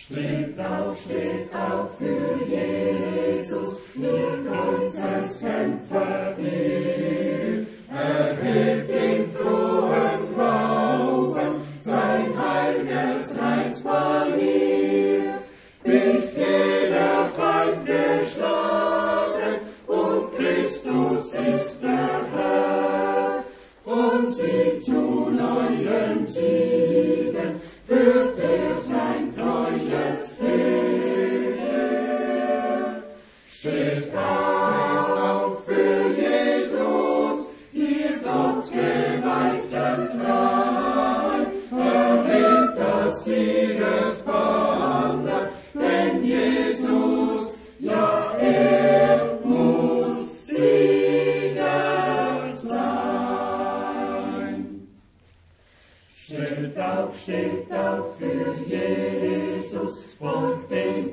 Steht auf für Jesus, ihr Kreuzeskämpfer hehr. Erhebt im frohen Glauben sein heiliges Reichspanier, bis jeder Feind geschlagen und Christus ist der Herr. Und sie zu neuen Siegen führt er sein treues Heer. Steht auf für Jesus, ihr Gottgeweihten Reich, erhebt das Siegesbanner, denn Jesus, ja, er muss Sieger sein. Steht auf für Jesus, folgt dem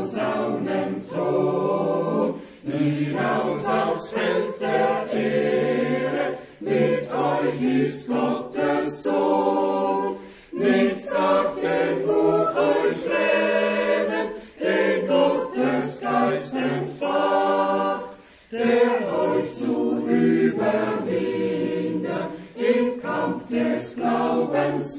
Posaunenton, hinaus aufs Feld der Ehre, mit euch ist Gottes Sohn. Nichts darf den Mut euch lähmen, den Gottes Geist entfacht, der euch zu überwinden im Kampf des Glaubens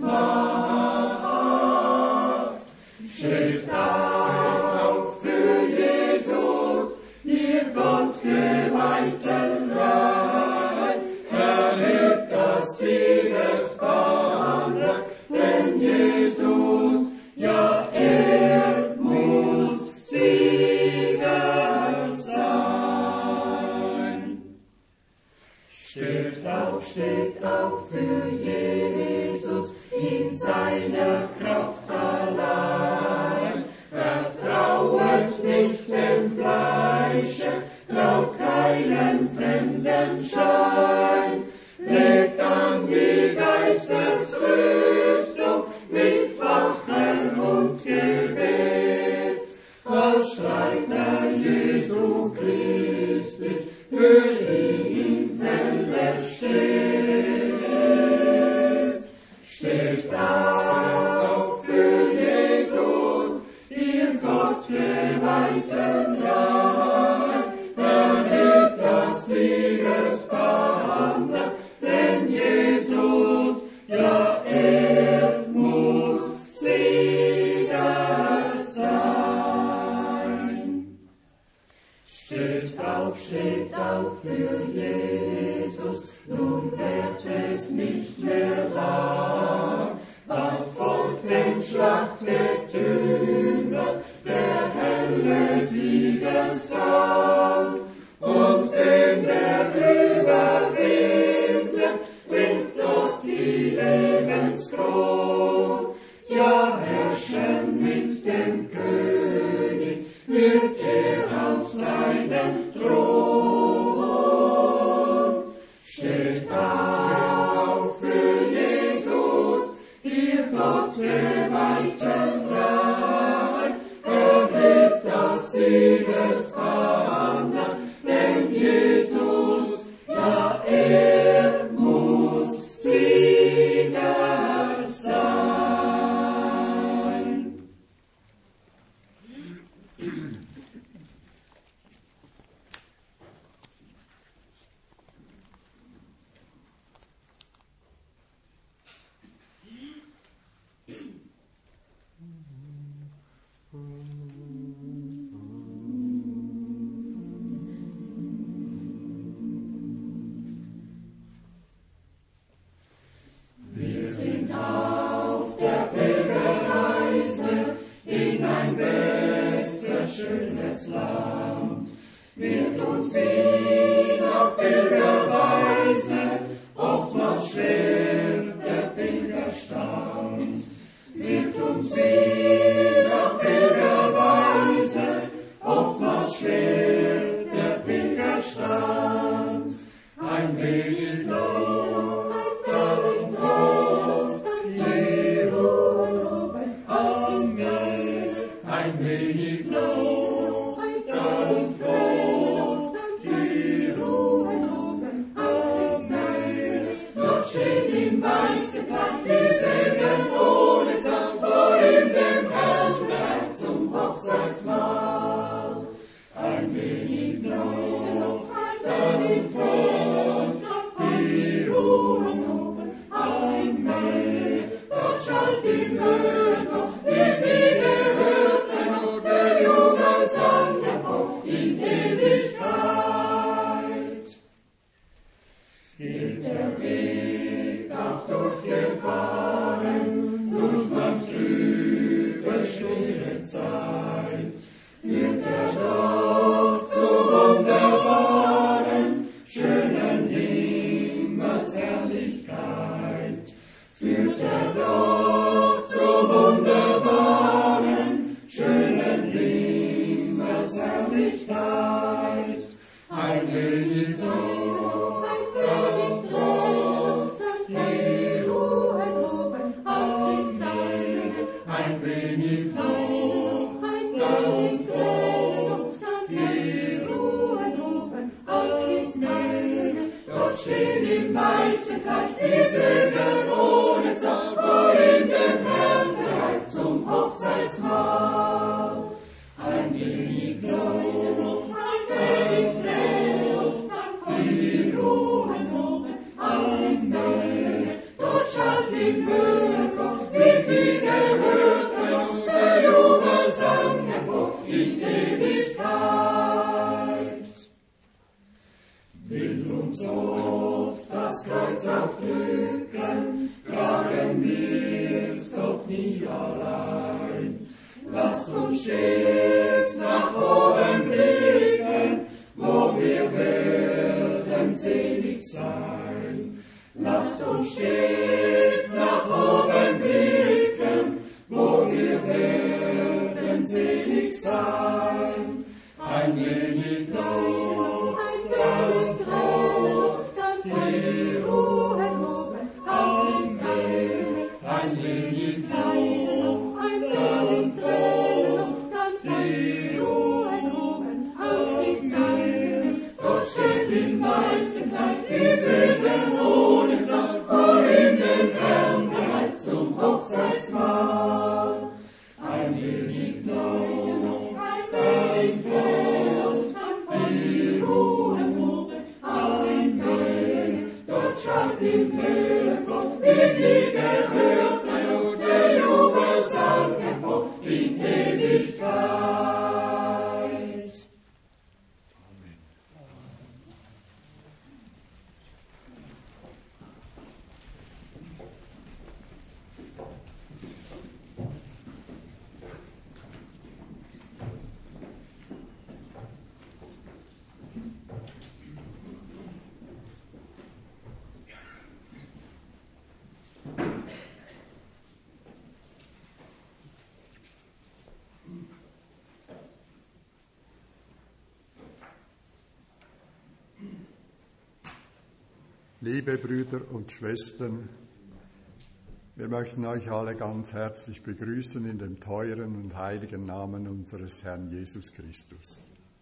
macht. Steht auf für Jesus, ihr Gottgeweihten Reich, erhebt das Siegesbanner, denn Jesus, ja, er muss Sieger sein. Steht auf für Jesus, in seiner Kraft allein. Vertrauet nicht dem Fleische, traut keinen fremden Schein. Legt an die Geistesrüstung mit Wache und Gebet. Als Streiter Jesu Christi für ihn im Felde steht. Steht auf für Jesus, ihr Gottgeweihten Reich, erhebt das Siegesbanner, denn Jesus, ja, er muss Sieger sein. Steht auf für Jesus, nun wird es nicht mehr lang, bald folgt dem Schlachtgetümmel der helle Siegesang, und dem, der überwindet, bringt Gott die Lebenskron. Ja, herrschen mit dem König wird er auf seinem Thron. Steht auf für Jesus, ihr Gottgeweihten Reich, erhebt das Siegesbanner, denn Jesus, ja, er muss Sieger sein. Wir sind auf der Pilgerreise in ein besseres, schönes Land. Wird uns wie auf Pilgerweise oftmals schwer der Pilgerstand. Wird uns wie auf Pilgerweise oftmals schwer der Pilgerstand. Ein wenig Not, dann fort die Ruhe an mir. Ein wenig Not, dann fort die Ruhe an mir. Dort steht im weißen Kleid die Segen ohne Zank vor ihm dem Herrn. im Höhentor, ist nie gehört, noch der Jubelsang empor in Ewigkeit. Geht der Weg auch durchgefahren, durch manch trübe, schwere Zeit, führt er doch zu wunderbaren, schönen Himmelsherrlichkeit. Führt er doch zu wunderbaren, schönen Himmelsherrlichkeit. Ein wenig noch, dann Frucht, die Ruhe loben, auf Christi, ein wenig noch, dann Frucht, die Ruhe loben, auf Christi. Dort stehen im weißen Kleid die Söhne ohne Zahl, vor ihm dem Herrn bereit zum Hochzeitsmahl. Ein wenig noch, ein wenig Frucht, die Ruhe loben, alles Nähe. Dort schallt im Höhentor, wie's nie gehört, noch der Jubelsang empor in Ewigkeit. Will uns oft das Kreuz auch drücken, tragen wir's doch nie allein. Lasst uns stets nach oben blicken, wo wir werden selig sein. Lasst uns stets nach oben blicken, wo wir werden selig sein. Ein wenig noch, dann Frucht, die Ruhe loben, alles Heil. Ein wenig noch, dann Frucht, die Ruhe loben, alles Heil. Dort steht im weißen Kleid die Söhne ohne Zahl, vor ihm den Herrn bereit zum Hochzeitsmahl. Ein wenig noch, dann Frucht, die Ruhe loben, alles Heil. Dort schallt im Höhentor, wie's nie gehört, noch der Jubelsang empor in Ewigkeit. Liebe Brüder und Schwestern, wir möchten euch alle ganz herzlich begrüßen in dem teuren und heiligen Namen unseres Herrn Jesus Christus.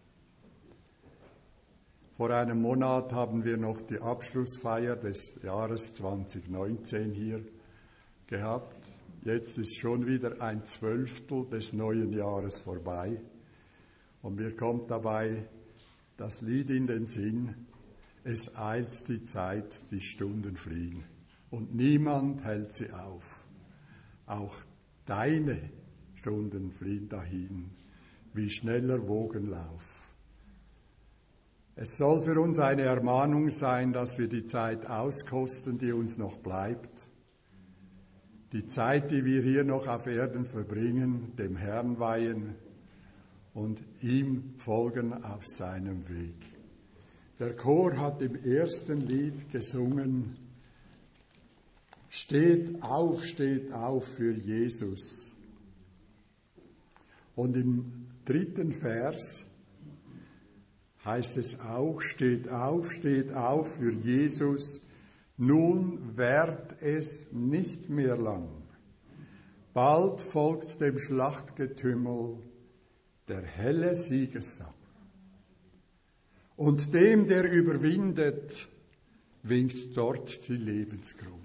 Vor einem Monat haben wir noch die Abschlussfeier des Jahres 2019 hier gehabt. Jetzt ist schon wieder ein Zwölftel des neuen Jahres vorbei und mir kommt dabei das Lied in den Sinn: Es eilt die Zeit, die Stunden fliegen und niemand hält sie auf. Auch deine Stunden fliehen dahin, wie schneller Wogenlauf. Es soll für uns eine Ermahnung sein, dass wir die Zeit auskosten, die uns noch bleibt. Die Zeit, die wir hier noch auf Erden verbringen, dem Herrn weihen und ihm folgen auf seinem Weg. Der Chor hat im ersten Lied gesungen: steht auf für Jesus. Und im dritten Vers heißt es auch: steht auf für Jesus, nun währt es nicht mehr lang. Bald folgt dem Schlachtgetümmel der helle Siegesang. Und dem, der überwindet, winkt dort die Lebenskrone.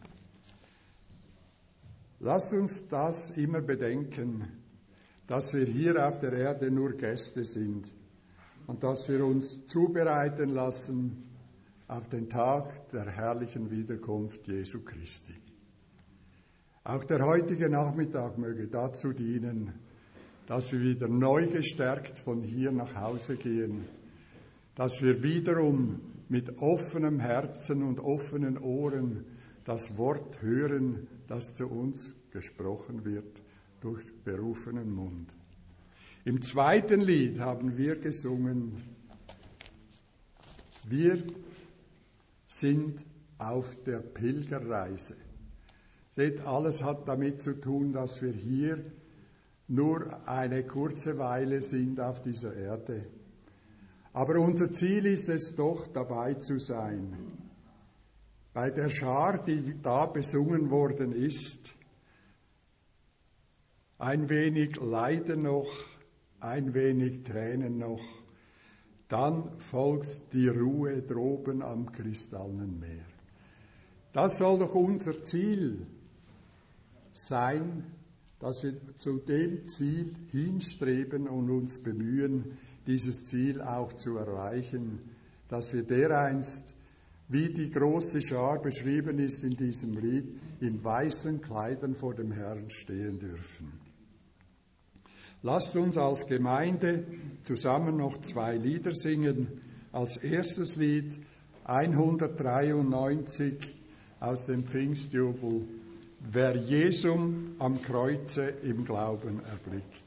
Lasst uns das immer bedenken, dass wir hier auf der Erde nur Gäste sind und dass wir uns zubereiten lassen auf den Tag der herrlichen Wiederkunft Jesu Christi. Auch der heutige Nachmittag möge dazu dienen, dass wir wieder neu gestärkt von hier nach Hause gehen, dass wir wiederum mit offenem Herzen und offenen Ohren das Wort hören, das zu uns gesprochen wird durch berufenen Mund. Im zweiten Lied haben wir gesungen, wir sind auf der Pilgerreise. Seht, alles hat damit zu tun, dass wir hier nur eine kurze Weile sind auf dieser Erde. Aber unser Ziel ist es doch, dabei zu sein. Bei der Schar, die da besungen worden ist, ein wenig Leiden noch, ein wenig Tränen noch, dann folgt die Ruhe droben am kristallenen Meer. Das soll doch unser Ziel sein, dass wir zu dem Ziel hinstreben und uns bemühen, dieses Ziel auch zu erreichen, dass wir dereinst, wie die große Schar beschrieben ist in diesem Lied, in weißen Kleidern vor dem Herrn stehen dürfen. Lasst uns als Gemeinde zusammen noch 2 Lieder singen. Als erstes Lied 193 aus dem Pfingstjubel, wer Jesum am Kreuze im Glauben erblickt.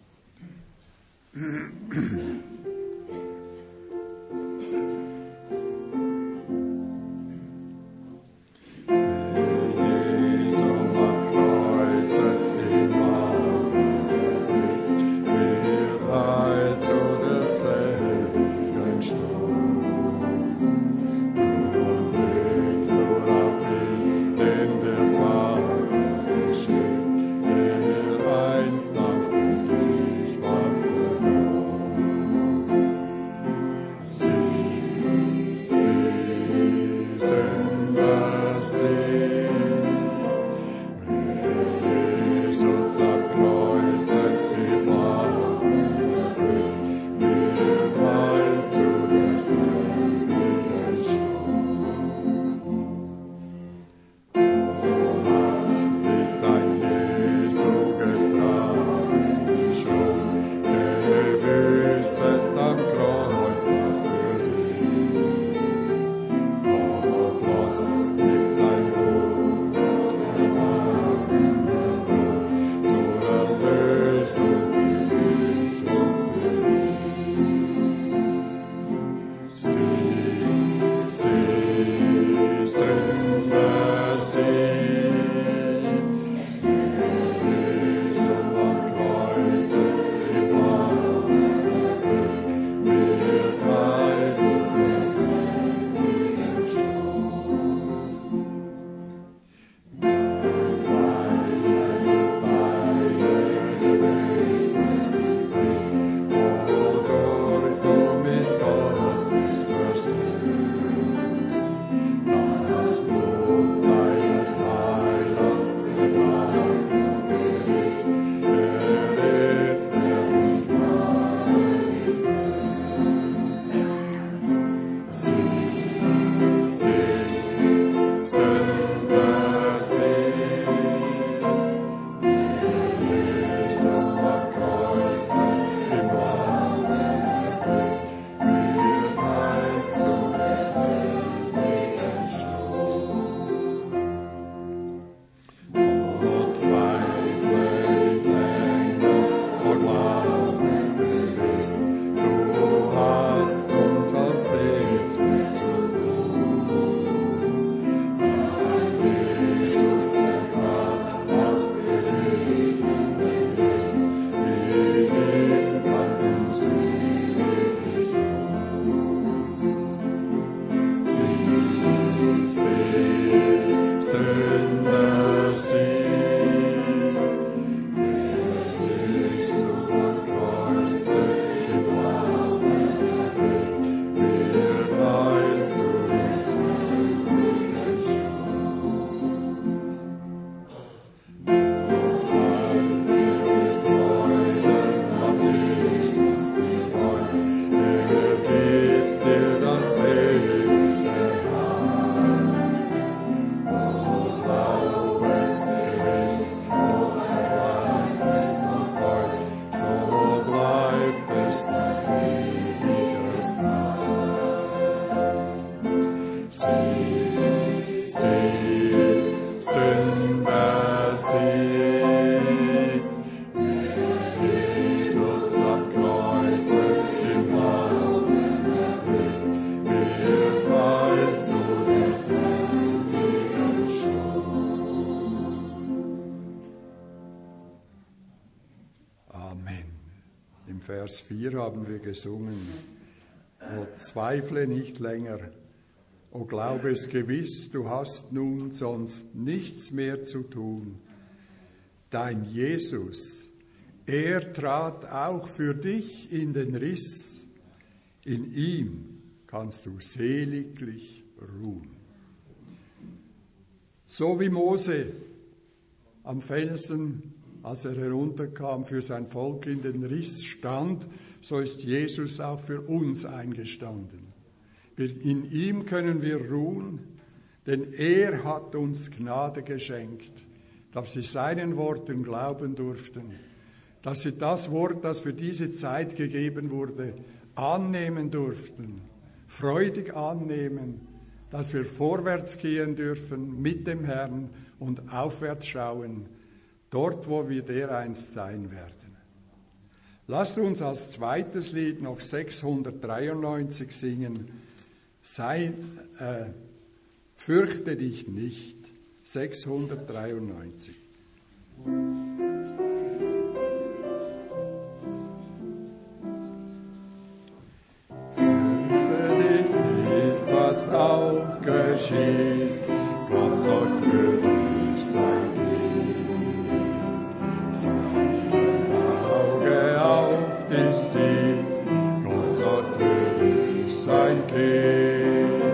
Amen. Im Vers 4 haben wir gesungen: O zweifle nicht länger, o glaube es gewiss, du hast nun sonst nichts mehr zu tun. Dein Jesus, er trat auch für dich in den Riss, in ihm kannst du seliglich ruhen. So wie Mose am Felsen, als er herunterkam, für sein Volk in den Riss stand, so ist Jesus auch für uns eingestanden. In ihm können wir ruhen, denn er hat uns Gnade geschenkt, dass sie seinen Worten glauben durften, dass sie das Wort, das für diese Zeit gegeben wurde, annehmen durften, freudig annehmen, dass wir vorwärts gehen dürfen mit dem Herrn und aufwärts schauen, dort, wo wir dereinst sein werden. Lasst uns als zweites Lied noch 693 singen. Fürchte dich nicht. 693. Fürchte dich nicht, was auch geschieht. Gott sorgt für dich sein Kind. Sein Auge auf dich sieht. Gott sorgt für dich sein Kind.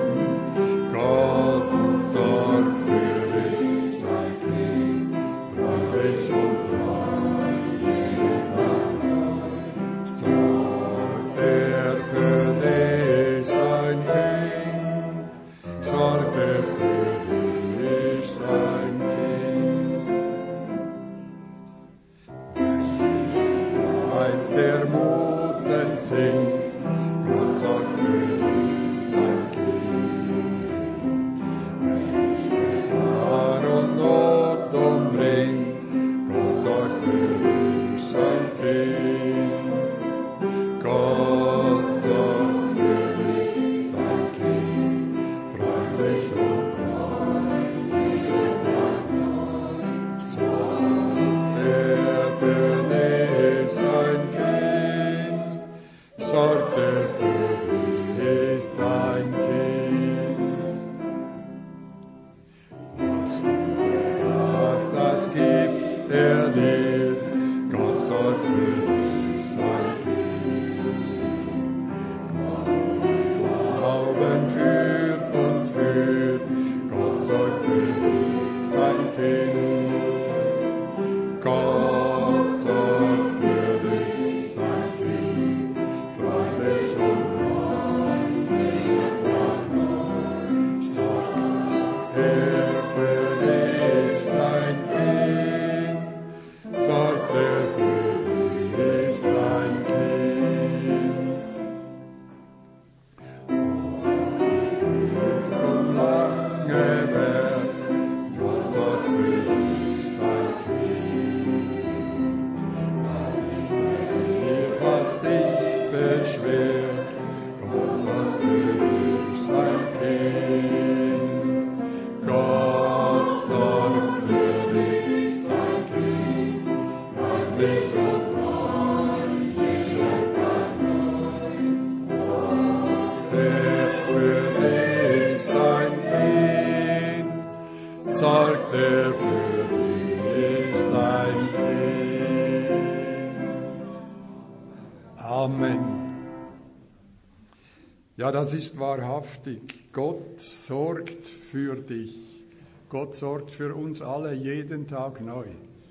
Gott sorgt für dich sein Kind. Freundlich und treu, jeden Tag neu. Sorgt er für dich sein Kind. Sorgt er für dich sein Kind. Wenn der Mut entsinnt, Gott sorgt für dich sein Kind. Wenn dich Gefahr und Not umringt, Gott sorgt für dich sein Kind. Gott sorgt für dich sein Kind. Freundlich und treu, jeden Tag neu. Sorgt er für dich sein Kind. Sorgt er für dich sein Kind. Was du hast, das gibt er dir. Gott sorgt für dich sein Kind. Glauben führt und führt. Gott sorgt für dich sein Kind. Gott sorgt für dich sein Kind. Freundlich und treu, jeden Tag neu. Sorgt er für dich sein Kind. Sorgt er für dich sein Kind. Von lange weg, Gott sorgt für dich sein Kind. Was dich beschwert, Gott sorgt für dich sein Kind. Gott sorgt für dich sein Kind. Freundlich und treu, jeden Tag neu. Sorgt er für dich sein Kind. Sorgt er für dich sein Kind. Amen. Ja, das ist wahrhaftig. Gott sorgt für dich. Gott sorgt für uns alle jeden Tag neu.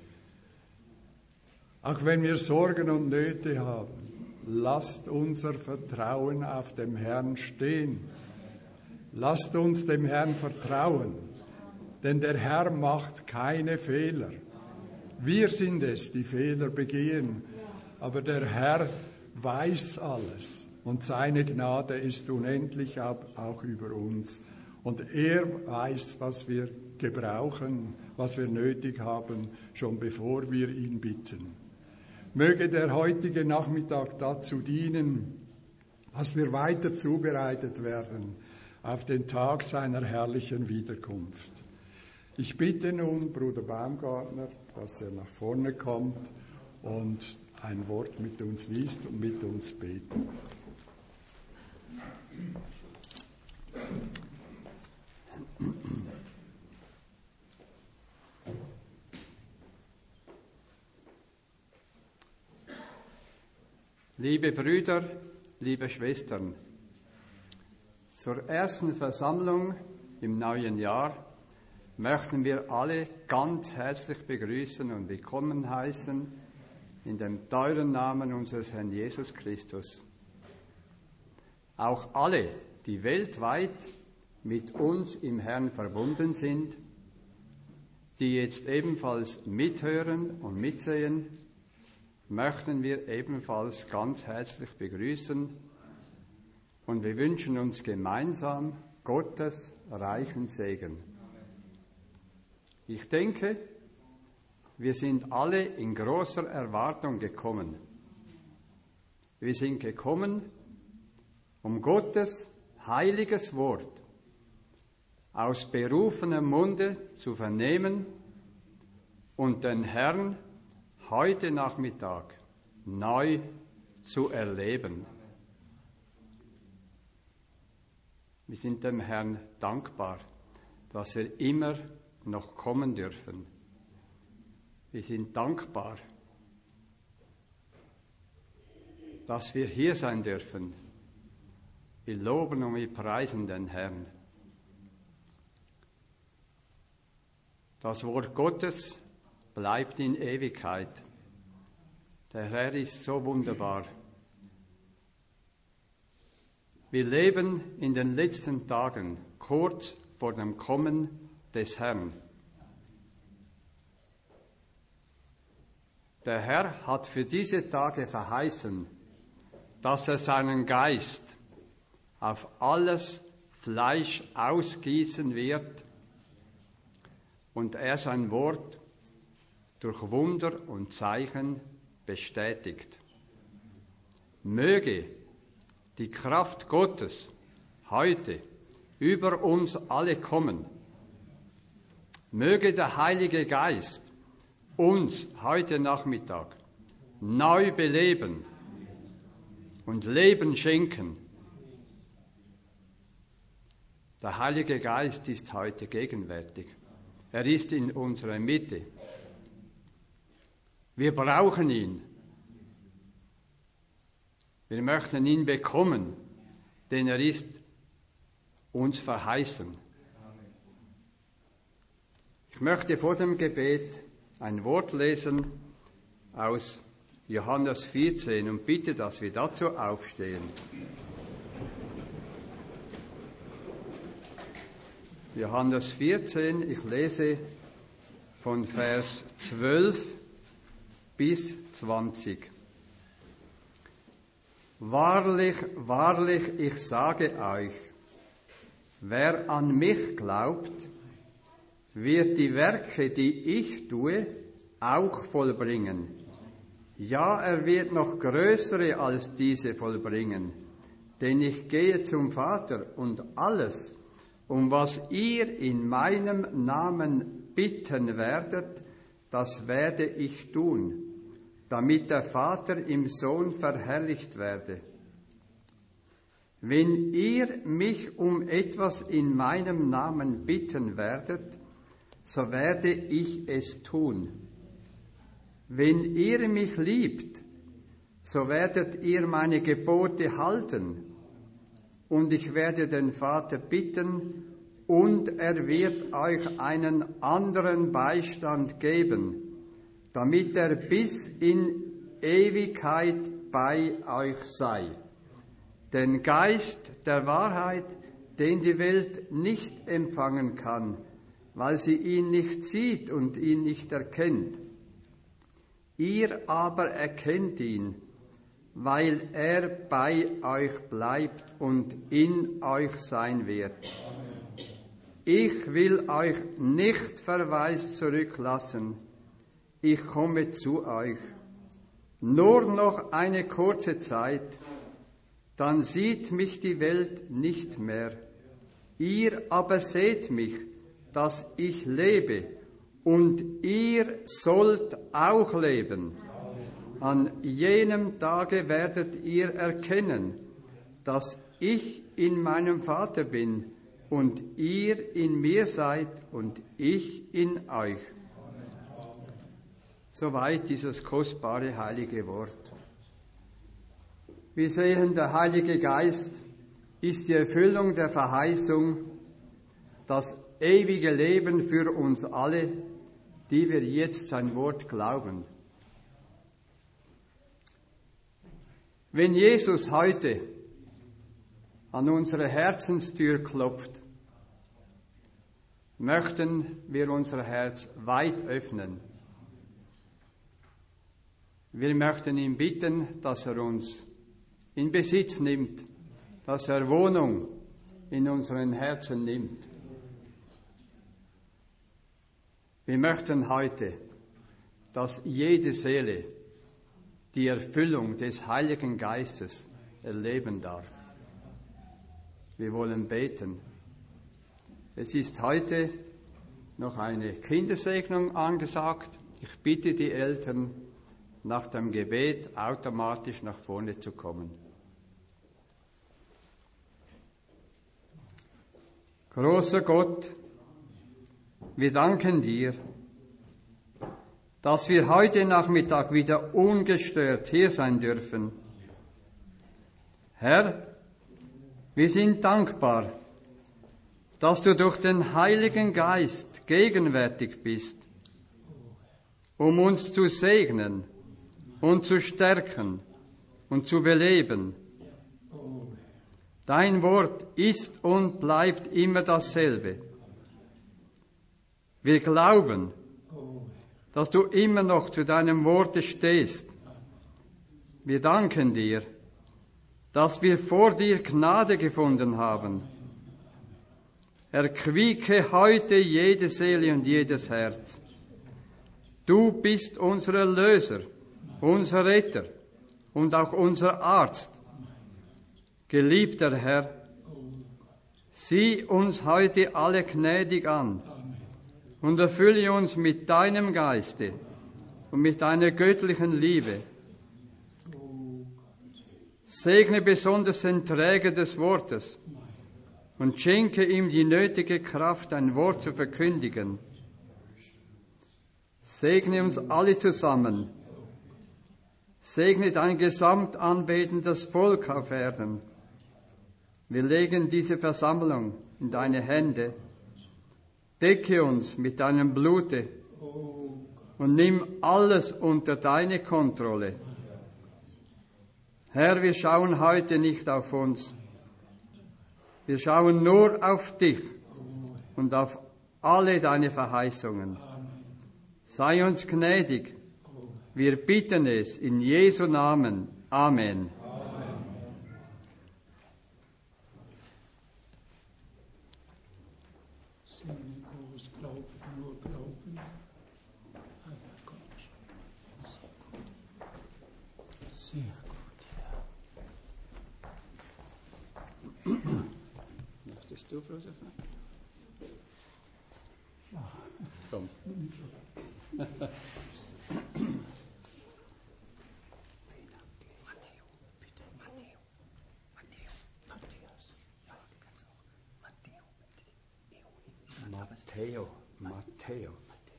Auch wenn wir Sorgen und Nöte haben, lasst unser Vertrauen auf dem Herrn stehen. Lasst uns dem Herrn vertrauen, denn der Herr macht keine Fehler. Wir sind es, die Fehler begehen, aber der Herr weiß alles und seine Gnade ist unendlich auch über uns. Und er weiß, was wir gebrauchen, was wir nötig haben, schon bevor wir ihn bitten. Möge der heutige Nachmittag dazu dienen, dass wir weiter zubereitet werden auf den Tag seiner herrlichen Wiederkunft. Ich bitte nun Bruder Baumgartner, dass er nach vorne kommt und ein Wort mit uns liest und mit uns betet. Liebe Brüder, liebe Schwestern, zur ersten Versammlung im neuen Jahr möchten wir alle ganz herzlich begrüßen und willkommen heißen in dem teuren Namen unseres Herrn Jesus Christus. Auch alle, die weltweit mit uns im Herrn verbunden sind, die jetzt ebenfalls mithören und mitsehen, möchten wir ebenfalls ganz herzlich begrüßen und wir wünschen uns gemeinsam Gottes reichen Segen. Ich denke, wir sind alle in großer Erwartung gekommen. Wir sind gekommen, um Gottes heiliges Wort aus berufenem Munde zu vernehmen und den Herrn heute Nachmittag neu zu erleben. Wir sind dem Herrn dankbar, dass wir immer noch kommen dürfen. Wir sind dankbar, dass wir hier sein dürfen. Wir loben und wir preisen den Herrn. Das Wort Gottes bleibt in Ewigkeit. Der Herr ist so wunderbar. Wir leben in den letzten Tagen, kurz vor dem Kommen des Herrn. Der Herr hat für diese Tage verheißen, dass er seinen Geist auf alles Fleisch ausgießen wird und er sein Wort durch Wunder und Zeichen bestätigt. Möge die Kraft Gottes heute über uns alle kommen. Möge der Heilige Geist uns heute Nachmittag neu beleben und Leben schenken. Der Heilige Geist ist heute gegenwärtig. Er ist in unserer Mitte. Wir brauchen ihn. Wir möchten ihn bekommen, denn er ist uns verheißen. Ich möchte vor dem Gebet ein Wort lesen aus Johannes 14 und bitte, dass wir dazu aufstehen. Johannes 14, ich lese von Vers 12 bis 20. Wahrlich, wahrlich, ich sage euch, wer an mich glaubt, wird die Werke, die ich tue, auch vollbringen. Ja, er wird noch größere als diese vollbringen, denn ich gehe zum Vater und alles, um was ihr in meinem Namen bitten werdet, das werde ich tun, damit der Vater im Sohn verherrlicht werde. Wenn ihr mich um etwas in meinem Namen bitten werdet, so werde ich es tun. Wenn ihr mich liebt, so werdet ihr meine Gebote halten, und ich werde den Vater bitten, und er wird euch einen anderen Beistand geben, damit er bis in Ewigkeit bei euch sei. Den Geist der Wahrheit, den die Welt nicht empfangen kann, weil sie ihn nicht sieht und ihn nicht erkennt. Ihr aber erkennt ihn, weil er bei euch bleibt und in euch sein wird. Ich will euch nicht verwaist zurücklassen. Ich komme zu euch. Nur noch eine kurze Zeit, dann sieht mich die Welt nicht mehr. Ihr aber seht mich, dass ich lebe, und ihr sollt auch leben. An jenem Tage werdet ihr erkennen, dass ich in meinem Vater bin und ihr in mir seid und ich in euch. Soweit dieses kostbare heilige Wort. Wir sehen, der Heilige Geist ist die Erfüllung der Verheißung, das ewige Leben für uns alle, die wir jetzt sein Wort glauben. Wenn Jesus heute an unsere Herzenstür klopft, möchten wir unser Herz weit öffnen. Wir möchten ihn bitten, dass er uns in Besitz nimmt, dass er Wohnung in unseren Herzen nimmt. Wir möchten heute, dass jede Seele die Erfüllung des Heiligen Geistes erleben darf. Wir wollen beten. Es ist heute noch eine Kindersegnung angesagt. Ich bitte die Eltern, nach dem Gebet automatisch nach vorne zu kommen. Großer Gott, wir danken dir, dass wir heute Nachmittag wieder ungestört hier sein dürfen. Herr, wir sind dankbar, dass du durch den Heiligen Geist gegenwärtig bist, um uns zu segnen und zu stärken und zu beleben. Dein Wort ist und bleibt immer dasselbe. Wir glauben, dass du immer noch zu deinem Worte stehst. Wir danken dir, dass wir vor dir Gnade gefunden haben. Erquieke heute jede Seele und jedes Herz. Du bist unser Erlöser, unser Retter und auch unser Arzt. Geliebter Herr, sieh uns heute alle gnädig an und erfülle uns mit deinem Geiste und mit deiner göttlichen Liebe. Segne besonders den Träger des Wortes und schenke ihm die nötige Kraft, ein Wort zu verkündigen. Segne uns alle zusammen. Segne dein gesamtanbetendes Volk auf Erden. Wir legen diese Versammlung in deine Hände. Decke uns mit deinem Blute und nimm alles unter deine Kontrolle. Herr, wir schauen heute nicht auf uns. Wir schauen nur auf dich und auf alle deine Verheißungen. Sei uns gnädig. Wir bitten es in Jesu Namen. Amen. Sehr gut, ja. Möchtest du, Bruder? Ja. Komm. Matteo.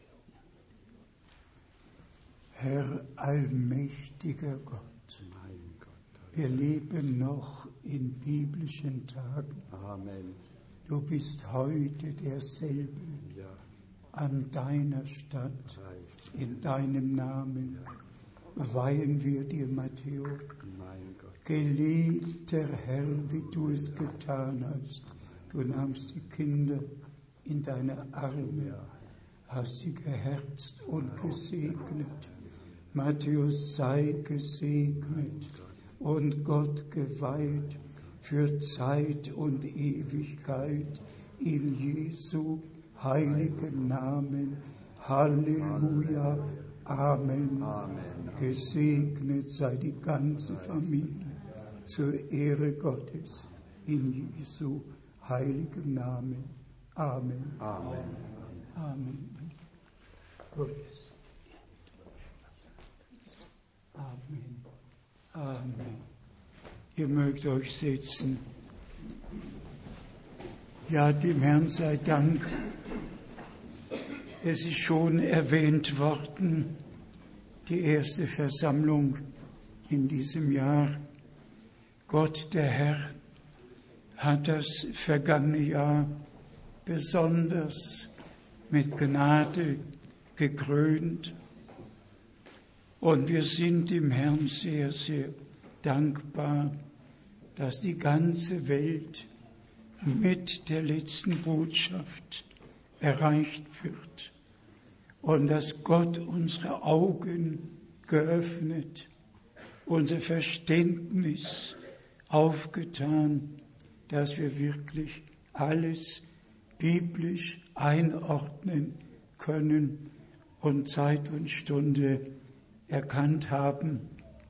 Herr allmächtiger Gott, wir leben noch in biblischen Tagen. Amen. Du bist heute derselbe. Ja. An deiner Stadt, in deinem Namen, weihen wir dir, Matteo. Mein Gott. Geliebter Herr, wie du es getan hast. Du nahmst die Kinder in deine Arme, hast sie geherzt und gesegnet. Matthäus, sei gesegnet und Gott geweiht für Zeit und Ewigkeit in Jesu heiligen Namen. Halleluja. Amen. Amen. Gesegnet sei die ganze Familie zur Ehre Gottes in Jesu heiligem Namen. Amen. Amen. Amen. Gut. Amen. Amen. Ihr mögt euch setzen. Ja, dem Herrn sei Dank. Es ist schon erwähnt worden, die erste Versammlung in diesem Jahr. Gott, der Herr, hat das vergangene Jahr besonders mit Gnade gekrönt. Und wir sind dem Herrn sehr, sehr dankbar, dass die ganze Welt mit der letzten Botschaft erreicht wird und dass Gott unsere Augen geöffnet, unser Verständnis aufgetan, dass wir wirklich alles biblisch einordnen können und Zeit und Stunde erkannt haben,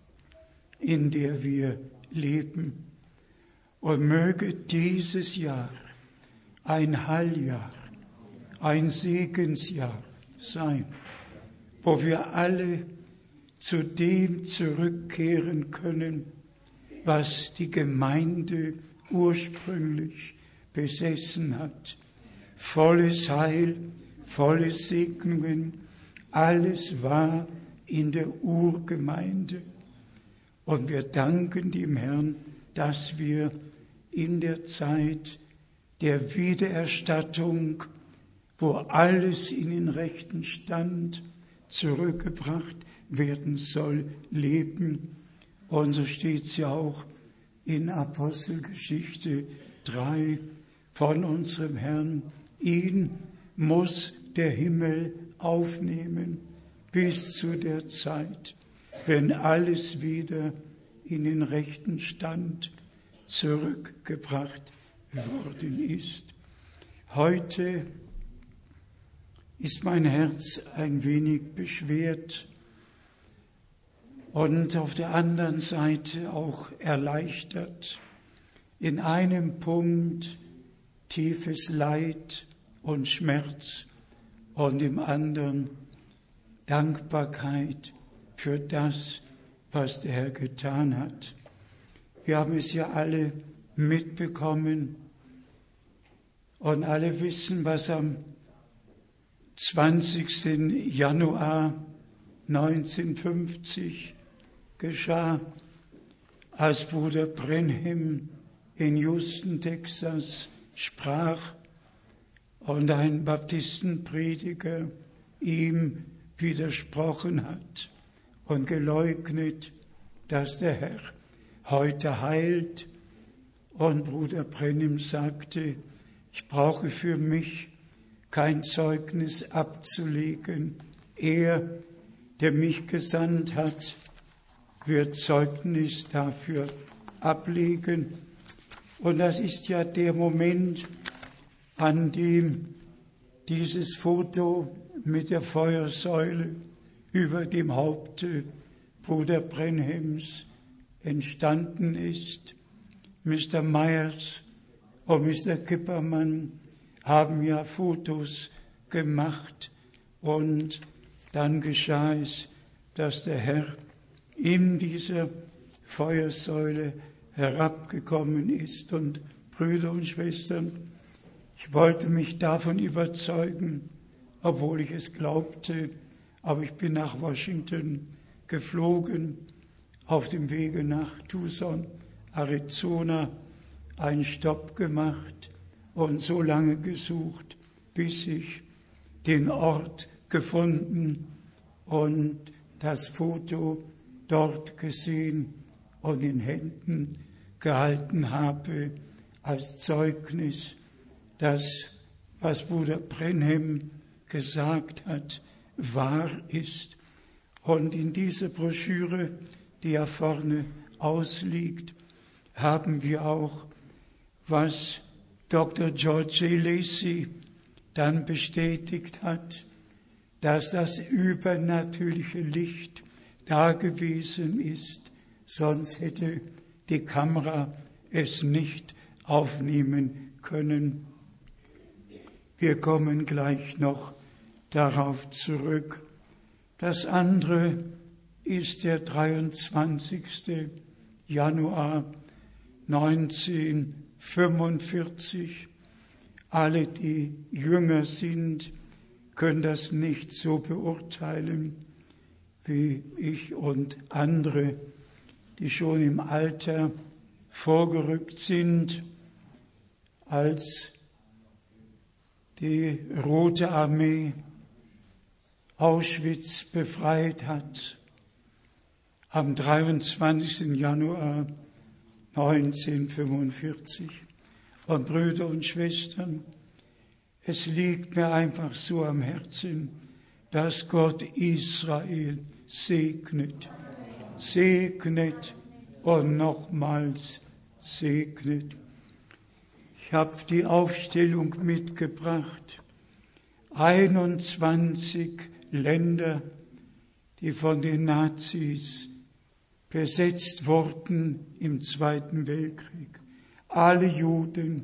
in der wir leben. Und möge dieses Jahr ein Heiljahr, ein Segensjahr sein, wo wir alle zu dem zurückkehren können, was die Gemeinde ursprünglich besessen hat. Volles Heil, volle Segnungen, alles war in der Urgemeinde. Und wir danken dem Herrn, dass wir in der Zeit der Wiedererstattung, wo alles in den rechten Stand zurückgebracht werden soll, leben. Und so steht es ja auch in Apostelgeschichte 3 von unserem Herrn. Ihn muss der Himmel aufnehmen bis zu der Zeit, wenn alles wieder in den rechten Stand zurückgebracht worden ist. Heute ist mein Herz ein wenig beschwert und auf der anderen Seite auch erleichtert. In einem Punkt tiefes Leid und Schmerz und im anderen Dankbarkeit für das, was der Herr getan hat. Wir haben es ja alle mitbekommen und alle wissen, was am 20. Januar 1950 geschah, als Bruder Branham in Houston, Texas, sprach und ein Baptistenprediger ihm widersprochen hat und geleugnet, dass der Herr heute heilt. Und Bruder Branham sagte, ich brauche für mich kein Zeugnis abzulegen. Er, der mich gesandt hat, wird Zeugnis dafür ablegen. Und das ist ja der Moment, an dem dieses Foto mit der Feuersäule über dem Haupte Bruder Branhams entstanden ist. Mr. Myers und Mr. Kippermann haben ja Fotos gemacht und dann geschah es, dass der Herr in dieser Feuersäule herabgekommen ist. Und Brüder und Schwestern, ich wollte mich davon überzeugen, obwohl ich es glaubte, aber ich bin nach Washington geflogen, auf dem Wege nach Tucson, Arizona, einen Stopp gemacht und so lange gesucht, bis ich den Ort gefunden und das Foto dort gesehen und in Händen gehalten habe als Zeugnis, dass was Bruder Branham gesagt hat, wahr ist. Und in dieser Broschüre, die ja vorne ausliegt, haben wir auch, was Dr. George J. Lacey dann bestätigt hat, dass das übernatürliche Licht da gewesen ist, sonst hätte die Kamera es nicht aufnehmen können. Wir kommen gleich noch darauf zurück. Das andere ist der 23. Januar 1945. Alle, die jünger sind, können das nicht so beurteilen wie ich und andere, die schon im Alter vorgerückt sind, als die Rote Armee Auschwitz befreit hat, am 23. Januar 1945. Und Brüder und Schwestern, es liegt mir einfach so am Herzen, dass Gott Israel segnet und nochmals segnet. Ich habe die Aufstellung mitgebracht. 21 Länder, die von den Nazis besetzt wurden im Zweiten Weltkrieg. Alle Juden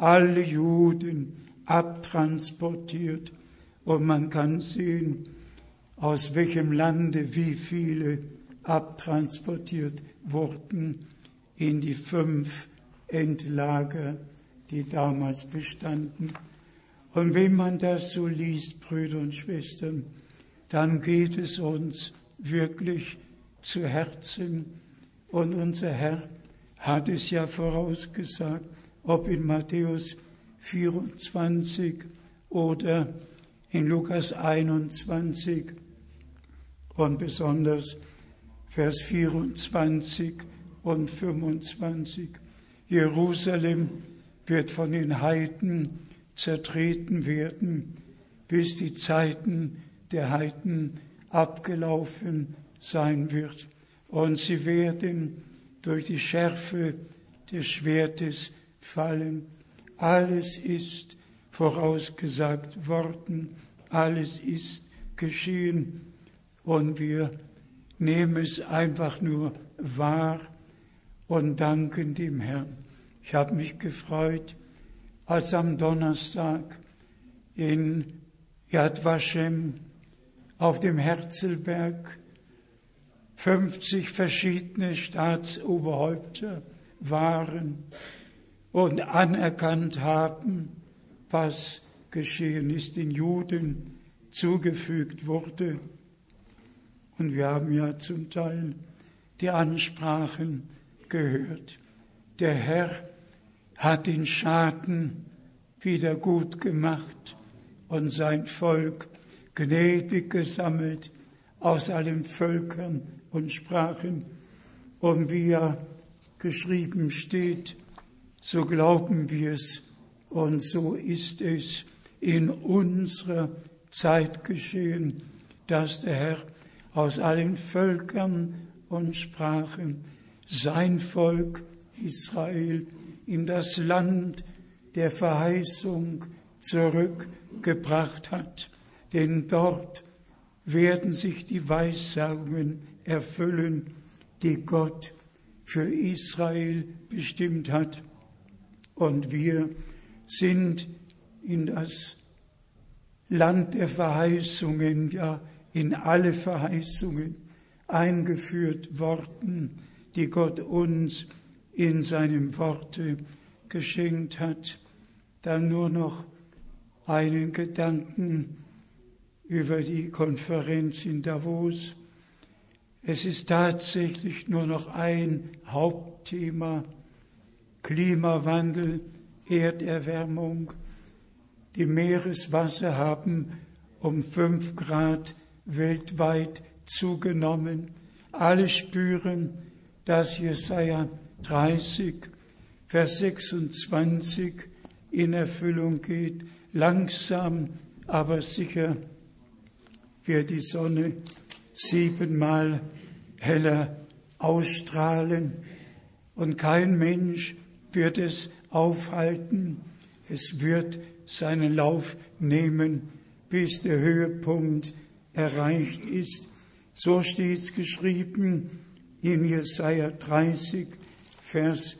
abtransportiert. Und man kann sehen, aus welchem Lande wie viele abtransportiert wurden in die 5 Endlager, die damals bestanden. Und wenn man das so liest, Brüder und Schwestern, dann geht es uns wirklich zu Herzen. Und unser Herr hat es ja vorausgesagt, ob in Matthäus 24 oder in Lukas 21 und besonders Vers 24 und 25. Jerusalem wird von den Heiden zertreten werden, bis die Zeiten der Heiden abgelaufen sein wird. Und sie werden durch die Schärfe des Schwertes fallen. Alles ist vorausgesagt worden, alles ist geschehen und wir nehmen es einfach nur wahr und danken dem Herrn. Ich habe mich gefreut, als am Donnerstag in Yad Vashem auf dem Herzlberg 50 verschiedene Staatsoberhäupter waren und anerkannt haben, was geschehen ist, den Juden zugefügt wurde. Und wir haben ja zum Teil die Ansprachen gehört. Der Herr hat den Schaden wieder gut gemacht und sein Volk gnädig gesammelt aus allen Völkern und Sprachen. Und wie ja geschrieben steht, so glauben wir es und so ist es in unserer Zeit geschehen, dass der Herr aus allen Völkern und Sprachen sein Volk Israel in das Land der Verheißung zurückgebracht hat. Denn dort werden sich die Weissagungen erfüllen, die Gott für Israel bestimmt hat. Und wir sind in das Land der Verheißungen, ja in alle Verheißungen eingeführt worden, die Gott uns in seinem Worte geschenkt hat. Dann nur noch einen Gedanken über die Konferenz in Davos. Es ist tatsächlich nur noch ein Hauptthema: Klimawandel, Erderwärmung. Die Meereswasser haben um 5 Grad weltweit zugenommen. Alle spüren, dass Jesaja 30, Vers 26 in Erfüllung geht. Langsam, aber sicher wird die Sonne 7-mal heller ausstrahlen und kein Mensch wird es aufhalten. Es wird seinen Lauf nehmen, bis der Höhepunkt erreicht ist. So steht es geschrieben in Jesaja 30, Vers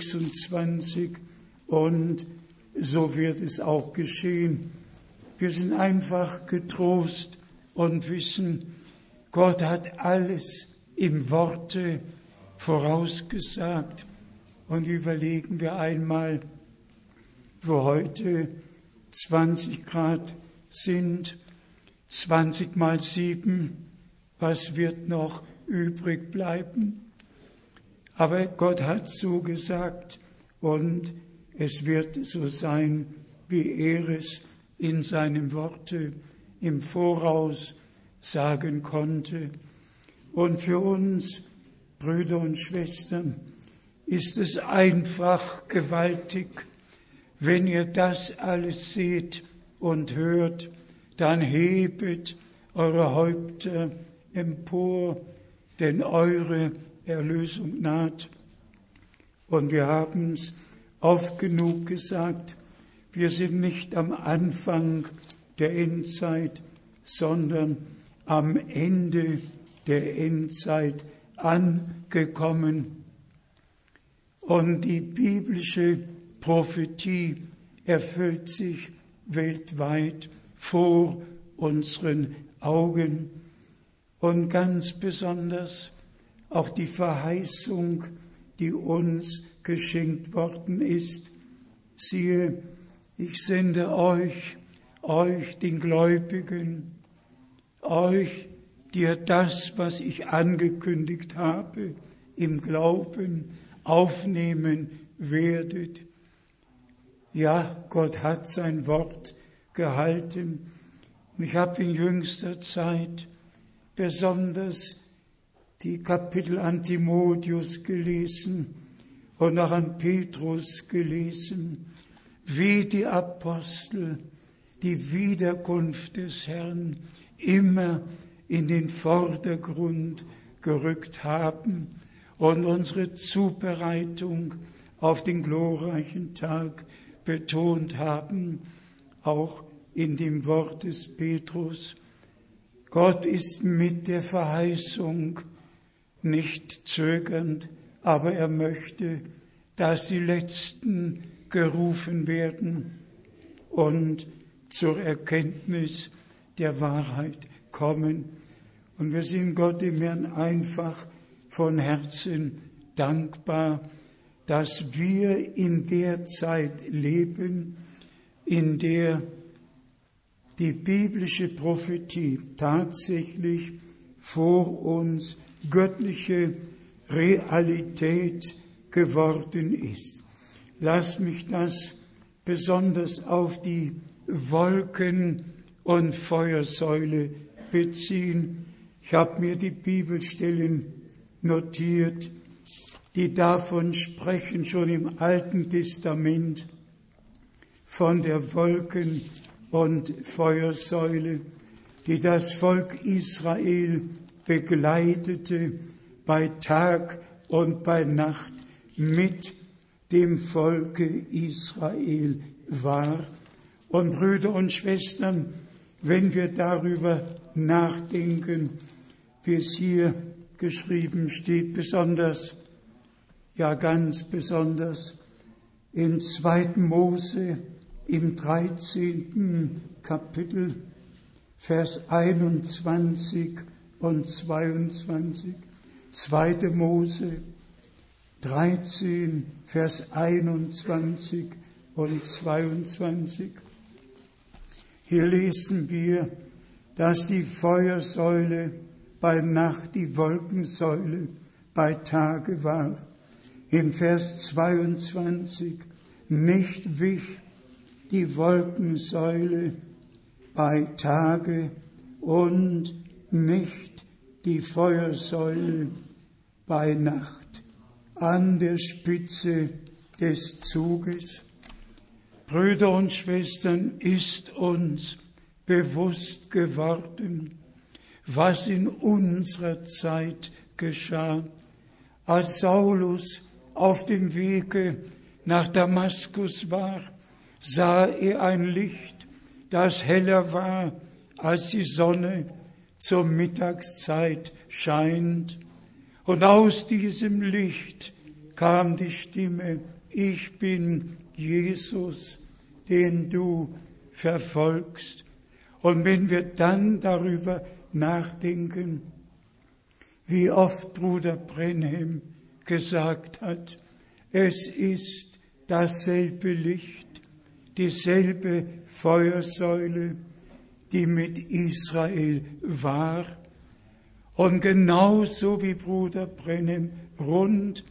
26 und so wird es auch geschehen. Wir sind einfach getrost und wissen, Gott hat alles im Worte vorausgesagt. Und überlegen wir einmal, wo heute 20 Grad sind, 20 mal 7, was wird noch übrig bleiben? Aber Gott hat so gesagt und es wird so sein, wie er es in seinem Worte im Voraus sagen konnte. Und für uns, Brüder und Schwestern, ist es einfach gewaltig, wenn ihr das alles seht und hört, dann hebet eure Häupter empor, denn eure Erlösung naht. Und wir haben es oft genug gesagt, wir sind nicht am Anfang der Endzeit, sondern am Ende der Endzeit angekommen. Und die biblische Prophetie erfüllt sich weltweit vor unseren Augen. Und ganz besonders auch die Verheißung, die uns geschenkt worden ist. Siehe, ich sende euch den Gläubigen, euch, die ihr das, was ich angekündigt habe, im Glauben aufnehmen werdet. Ja, Gott hat sein Wort gehalten. Ich habe in jüngster Zeit besonders die Kapitel an Timotheus gelesen und auch an Petrus gelesen, wie die Apostel die Wiederkunft des Herrn immer in den Vordergrund gerückt haben und unsere Zubereitung auf den glorreichen Tag betont haben, auch in dem Wort des Petrus. Gott ist mit der Verheißung nicht zögernd, aber er möchte, dass die Letzten gerufen werden und zur Erkenntnis der Wahrheit kommen. Und wir sind Gott im Herrn einfach von Herzen dankbar, dass wir in der Zeit leben, in der die biblische Prophetie tatsächlich vor uns göttliche Realität geworden ist. Lass mich das besonders auf die Wolken- und Feuersäule beziehen. Ich habe mir die Bibelstellen notiert, die davon sprechen, schon im Alten Testament, von der Wolken- und Feuersäule, die das Volk Israel begleitete bei Tag und bei Nacht mit dem Volke Israel war. Und Brüder und Schwestern, wenn wir darüber nachdenken, wie es hier geschrieben steht, besonders, ja ganz besonders, in 2. Mose im 13. Kapitel, Vers 21 und 22. 2. Mose 13, Vers 21 und 22. Hier lesen wir, dass die Feuersäule bei Nacht die Wolkensäule bei Tage war. Im Vers 22, nicht wich die Wolkensäule bei Tage und nicht die Feuersäule bei Nacht an der Spitze des Zuges. Brüder und Schwestern, ist uns bewusst geworden, was in unserer Zeit geschah, als Saulus auf dem Wege nach Damaskus war, sah er ein Licht, das heller war, als die Sonne zur Mittagszeit scheint. Und aus diesem Licht kam die Stimme, ich bin Jesus, den du verfolgst. Und wenn wir dann darüber nachdenken, wie oft Bruder Branham gesagt hat, es ist dasselbe Licht, dieselbe Feuersäule, die mit Israel war. Und genauso wie Bruder Branham rund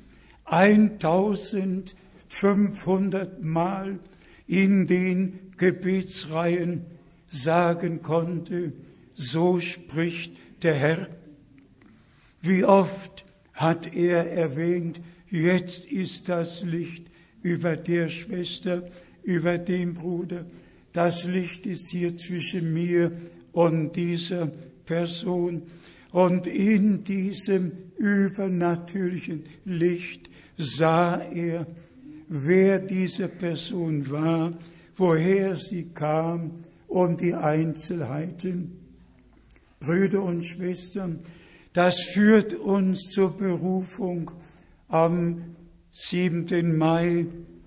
1500 Mal in den Gebetsreihen sagen konnte, so spricht der Herr. Wie oft hat er erwähnt, jetzt ist das Licht über der Schwester, über dem Bruder. Das Licht ist hier zwischen mir und dieser Person. Und in diesem übernatürlichen Licht sah er, wer diese Person war, woher sie kam und die Einzelheiten. Brüder und Schwestern, das führt uns zur Berufung am 7. Mai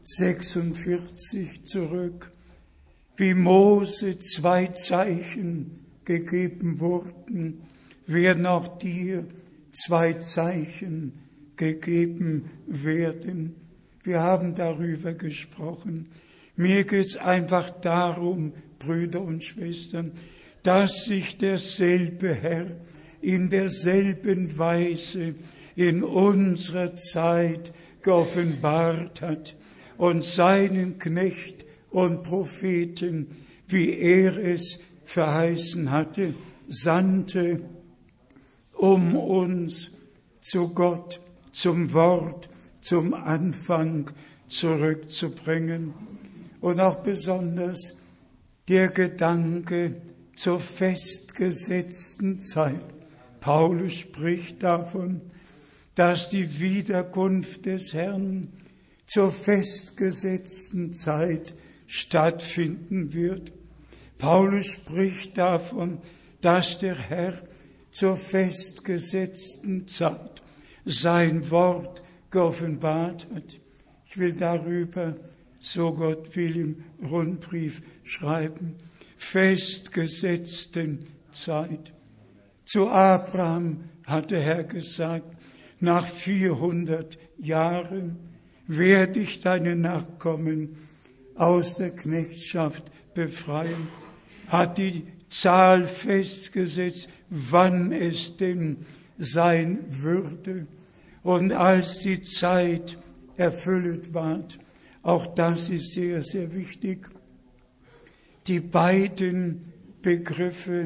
46 zurück, wie Mose 2 Zeichen gegeben wurden, werden auch dir 2 Zeichen gegeben werden. Wir haben darüber gesprochen. Mir geht es einfach darum, Brüder und Schwestern, dass sich derselbe Herr in derselben Weise in unserer Zeit geoffenbart hat und seinen Knecht und Propheten, wie er es verheißen hatte, sandte, um uns zu Gott, zum Wort, zum Anfang zurückzubringen. Und auch besonders der Gedanke zur festgesetzten Zeit. Paulus spricht davon, dass die Wiederkunft des Herrn zur festgesetzten Zeit stattfinden wird. Paulus spricht davon, dass der Herr zur festgesetzten Zeit sein Wort geoffenbart hat. Ich will darüber, so Gott will, im Rundbrief schreiben, festgesetzten Zeit. Zu Abraham hat der Herr gesagt, nach 400 Jahren werde ich deine Nachkommen aus der Knechtschaft befreien. Hat die Zahl festgesetzt, wann es denn sein würde. Und als die Zeit erfüllt ward, auch das ist sehr, sehr wichtig, die beiden Begriffe,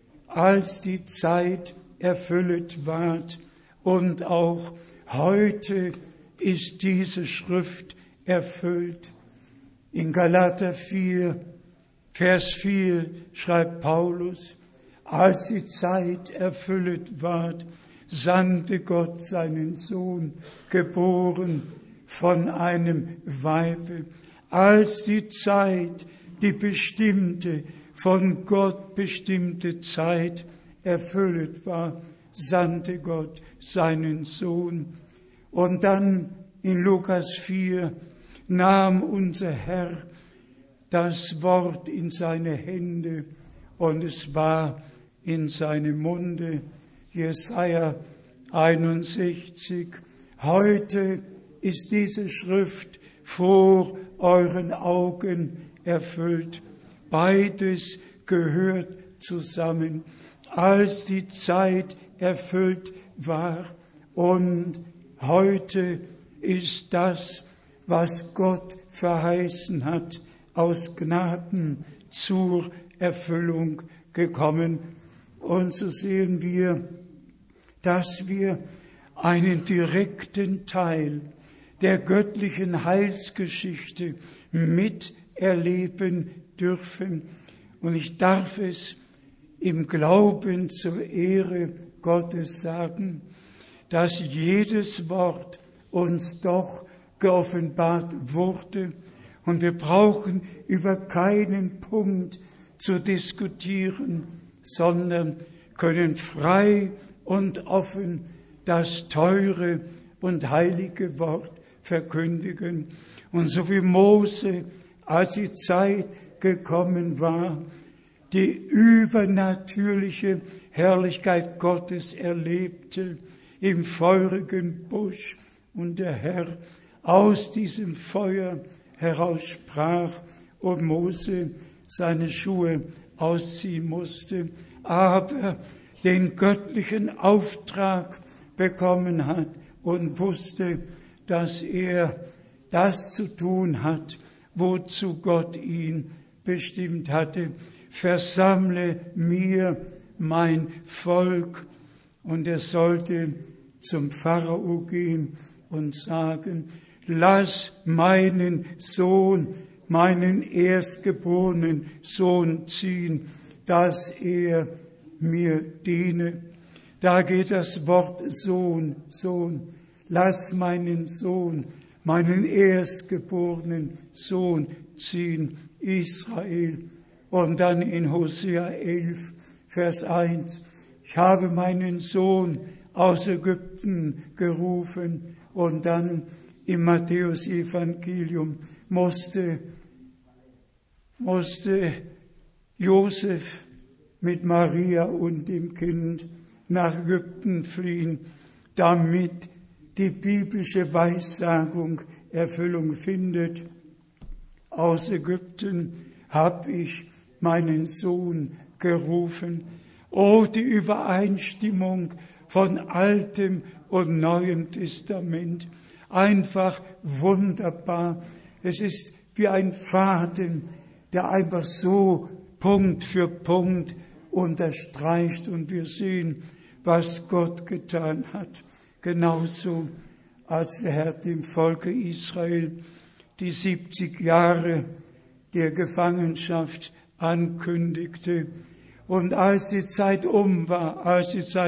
als die Zeit erfüllt ward und auch heute ist diese Schrift erfüllt. In Galater 4, Vers 4 schreibt Paulus, als die Zeit erfüllt ward, sandte Gott seinen Sohn, geboren von einem Weibe. Als die Zeit, die bestimmte, von Gott bestimmte Zeit erfüllt war, sandte Gott seinen Sohn. Und dann in Lukas 4 nahm unser Herr das Wort in seine Hände und es war in seinem Munde. Jesaja 61. Heute ist diese Schrift vor euren Augen erfüllt. Beides gehört zusammen. Als die Zeit erfüllt war und heute ist das, was Gott verheißen hat, aus Gnaden zur Erfüllung gekommen. Und so sehen wir, dass wir einen direkten Teil der göttlichen Heilsgeschichte miterleben dürfen. Und ich darf es im Glauben zur Ehre Gottes sagen, dass jedes Wort uns doch geoffenbart wurde. Und wir brauchen über keinen Punkt zu diskutieren, sondern können frei und offen das teure und heilige Wort verkündigen. Und so wie Mose, als die Zeit gekommen war, die übernatürliche Herrlichkeit Gottes erlebte im feurigen Busch und der Herr aus diesem Feuer heraus sprach und Mose seine Schuhe ausziehen musste, aber den göttlichen Auftrag bekommen hat und wusste, dass er das zu tun hat, wozu Gott ihn bestimmt hatte. Versammle mir mein Volk. Und er sollte zum Pharao gehen und sagen, lass meinen Sohn, meinen erstgeborenen Sohn ziehen, dass er mir diene. Da geht das Wort Sohn, Sohn. Lass meinen Sohn, meinen erstgeborenen Sohn ziehen, Israel. Und dann in Hosea 11, Vers 1, ich habe meinen Sohn aus Ägypten gerufen. Und dann im Matthäus-Evangelium musste Josef mit Maria und dem Kind nach Ägypten fliehen, damit die biblische Weissagung Erfüllung findet. Aus Ägypten habe ich meinen Sohn gerufen. Oh, die Übereinstimmung von Altem und Neuem Testament. Einfach wunderbar. Es ist wie ein Faden, der einfach so Punkt für Punkt unterstreicht und wir sehen, was Gott getan hat. Genauso als der Herr dem Volke Israel die 70 Jahre der Gefangenschaft ankündigte. Und als die Zeit um war,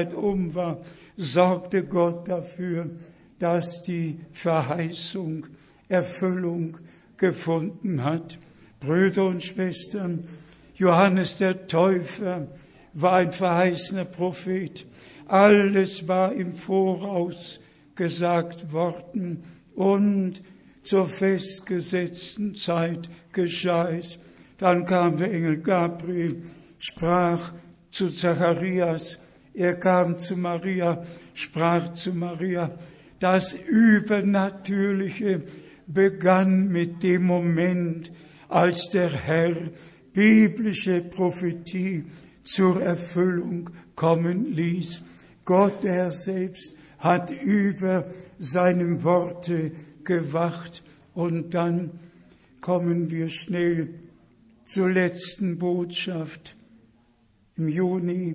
sorgte Gott dafür, dass die Verheißung Erfüllung gefunden hat. Brüder und Schwestern, Johannes der Täufer war ein verheißener Prophet. Alles war im Voraus gesagt worden und zur festgesetzten Zeit geschah es. Dann kam der Engel Gabriel, sprach zu Zacharias, er kam zu Maria, sprach zu Maria. Das Übernatürliche begann mit dem Moment, als der Herr biblische Prophetie zur Erfüllung kommen ließ. Gott, der Herr selbst, hat über seinem Worte gewacht. Und dann kommen wir schnell zur letzten Botschaft im Juni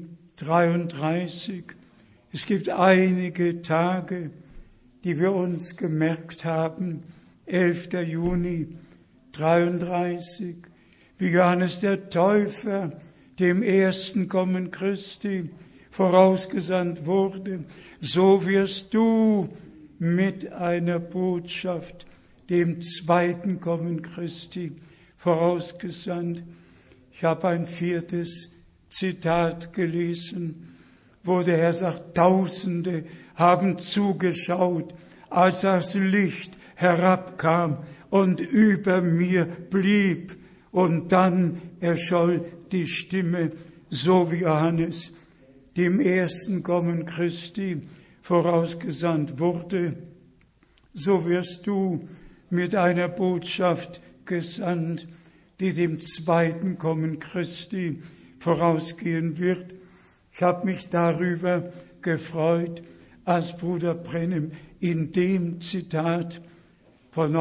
33. Es gibt einige Tage, die wir uns gemerkt haben. 11. Juni 33, wie Johannes der Täufer dem ersten Kommen Christi vorausgesandt wurde, so wirst du mit einer Botschaft dem zweiten Kommen Christi vorausgesandt. Ich habe ein 4. Zitat gelesen, wo der Herr sagt, Tausende haben zugeschaut, als das Licht herabkam und über mir blieb. Und dann erscholl die Stimme, so wie Johannes dem ersten Kommen Christi vorausgesandt wurde. So wirst du mit einer Botschaft gesandt, die dem zweiten Kommen Christi vorausgehen wird. Ich habe mich darüber gefreut, als Bruder Brennem in dem Zitat von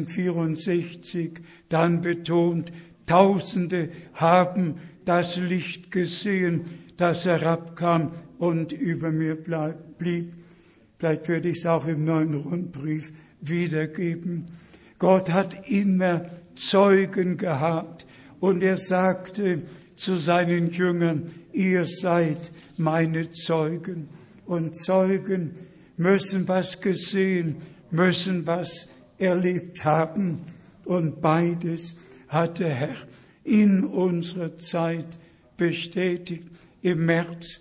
1964 dann betont, Tausende haben das Licht gesehen, das herabkam und über mir blieb. Vielleicht werde ich es auch im neuen Rundbrief wiedergeben. Gott hat immer Zeugen gehabt und er sagte zu seinen Jüngern, ihr seid meine Zeugen. Und Zeugen müssen was gesehen, müssen was erlebt haben. Und beides hat der Herr in unserer Zeit bestätigt. Im März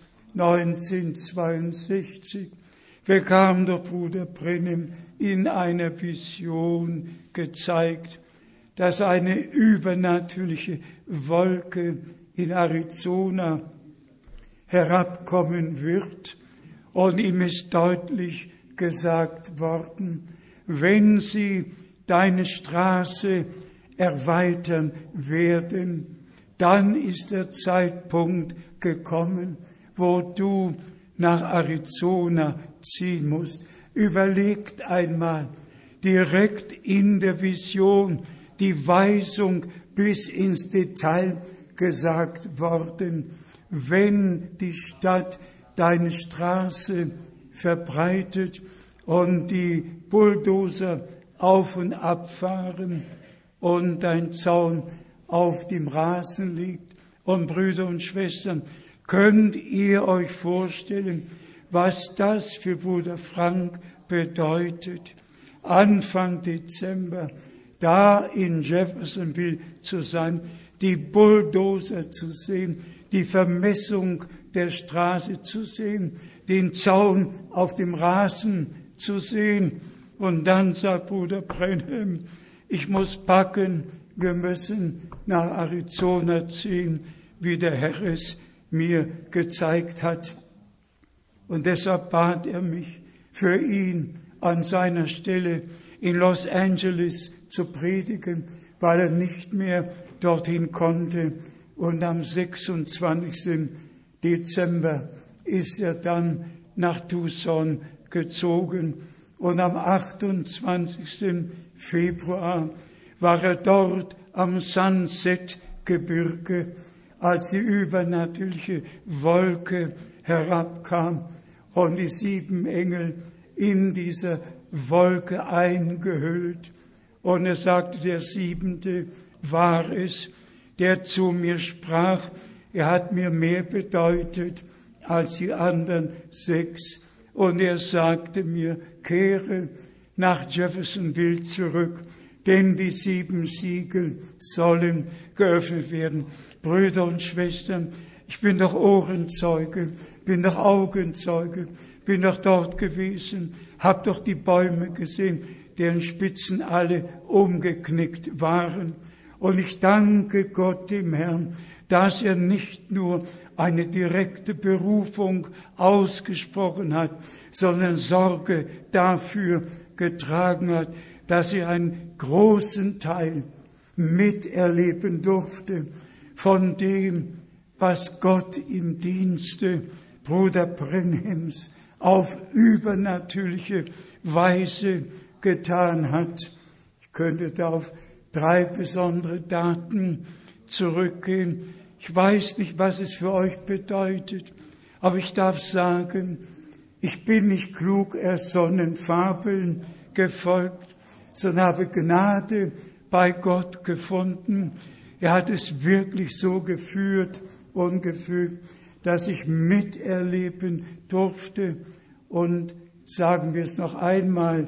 1962 bekam der Bruder Brennem in einer Vision gezeigt, dass eine übernatürliche Wolke in Arizona herabkommen wird. Und ihm ist deutlich gesagt worden, wenn sie deine Straße erweitern werden, dann ist der Zeitpunkt gekommen, wo du nach Arizona ziehen musst. Überlegt einmal, direkt in der Vision, die Weisung bis ins Detail gesagt worden, wenn die Stadt deine Straße verbreitet und die Bulldozer auf und ab fahren und dein Zaun auf dem Rasen liegt. Und Brüder und Schwestern, könnt ihr euch vorstellen, was das für Bruder Frank bedeutet, Anfang Dezember da in Jeffersonville zu sein, die Bulldozer zu sehen, die Vermessung der Straße zu sehen, den Zaun auf dem Rasen zu sehen. Und dann sagt Bruder Branham, ich muss packen, wir müssen nach Arizona ziehen, wie der Herr es mir gezeigt hat. Und deshalb bat er mich, für ihn an seiner Stelle in Los Angeles zu predigen, weil er nicht mehr dorthin konnte. Und am 26. Dezember ist er dann nach Tucson gezogen. Und am 28. Februar war er dort am Sunset-Gebirge, als die übernatürliche Wolke herabkam und die 7 Engel in dieser Wolke eingehüllt. Und er sagte, der 7. war es, der zu mir sprach. Er hat mir mehr bedeutet als die anderen 6. Und er sagte mir, kehre nach Jeffersonville zurück, denn die 7 Siegel sollen geöffnet werden. Brüder und Schwestern, ich bin doch Ohrenzeuge, bin doch Augenzeuge, bin doch dort gewesen, hab doch die Bäume gesehen, deren Spitzen alle umgeknickt waren. Und ich danke Gott dem Herrn, dass er nicht nur eine direkte Berufung ausgesprochen hat, sondern Sorge dafür getragen hat, dass er einen großen Teil miterleben durfte von dem, was Gott im Dienste Bruder Branhams auf übernatürliche Weise getan hat. Ich könnte da auf 3 besondere Daten zurückgehen. Ich weiß nicht, was es für euch bedeutet, aber ich darf sagen, ich bin nicht klug ersonnen Fabeln gefolgt, sondern habe Gnade bei Gott gefunden. Er hat es wirklich so geführt und gefügt, dass ich miterleben durfte. Und sagen wir es noch einmal,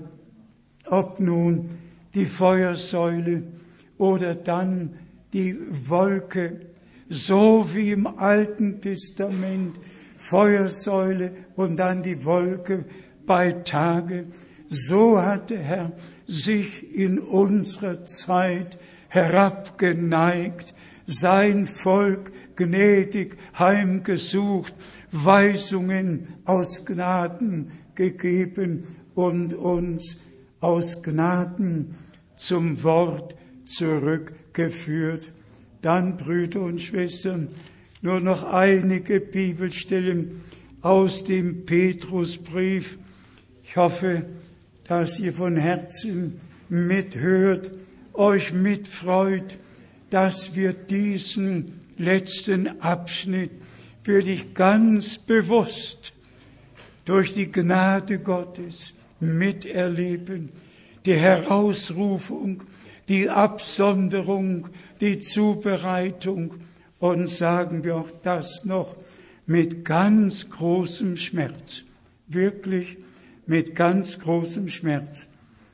ob nun die Feuersäule oder dann die Wolke, so wie im Alten Testament, Feuersäule und dann die Wolke bei Tage, so hat der Herr sich in unserer Zeit herabgeneigt, sein Volk gnädig heimgesucht, Weisungen aus Gnaden gegeben und uns aus Gnaden zum Wort zurückgeführt. Dann, Brüder und Schwestern, nur noch einige Bibelstellen aus dem Petrusbrief. Ich hoffe, dass ihr von Herzen mithört, euch mitfreut, dass wir diesen letzten Abschnitt wirklich ganz bewusst durch die Gnade Gottes miterleben. Die Herausrufung, die Absonderung, die Zubereitung und sagen wir auch das noch mit ganz großem Schmerz, wirklich mit ganz großem Schmerz.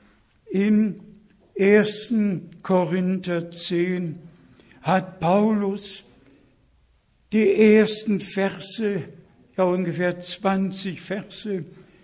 In 1. Korinther 10 hat Paulus die ersten Verse, ja ungefähr 20 Verse,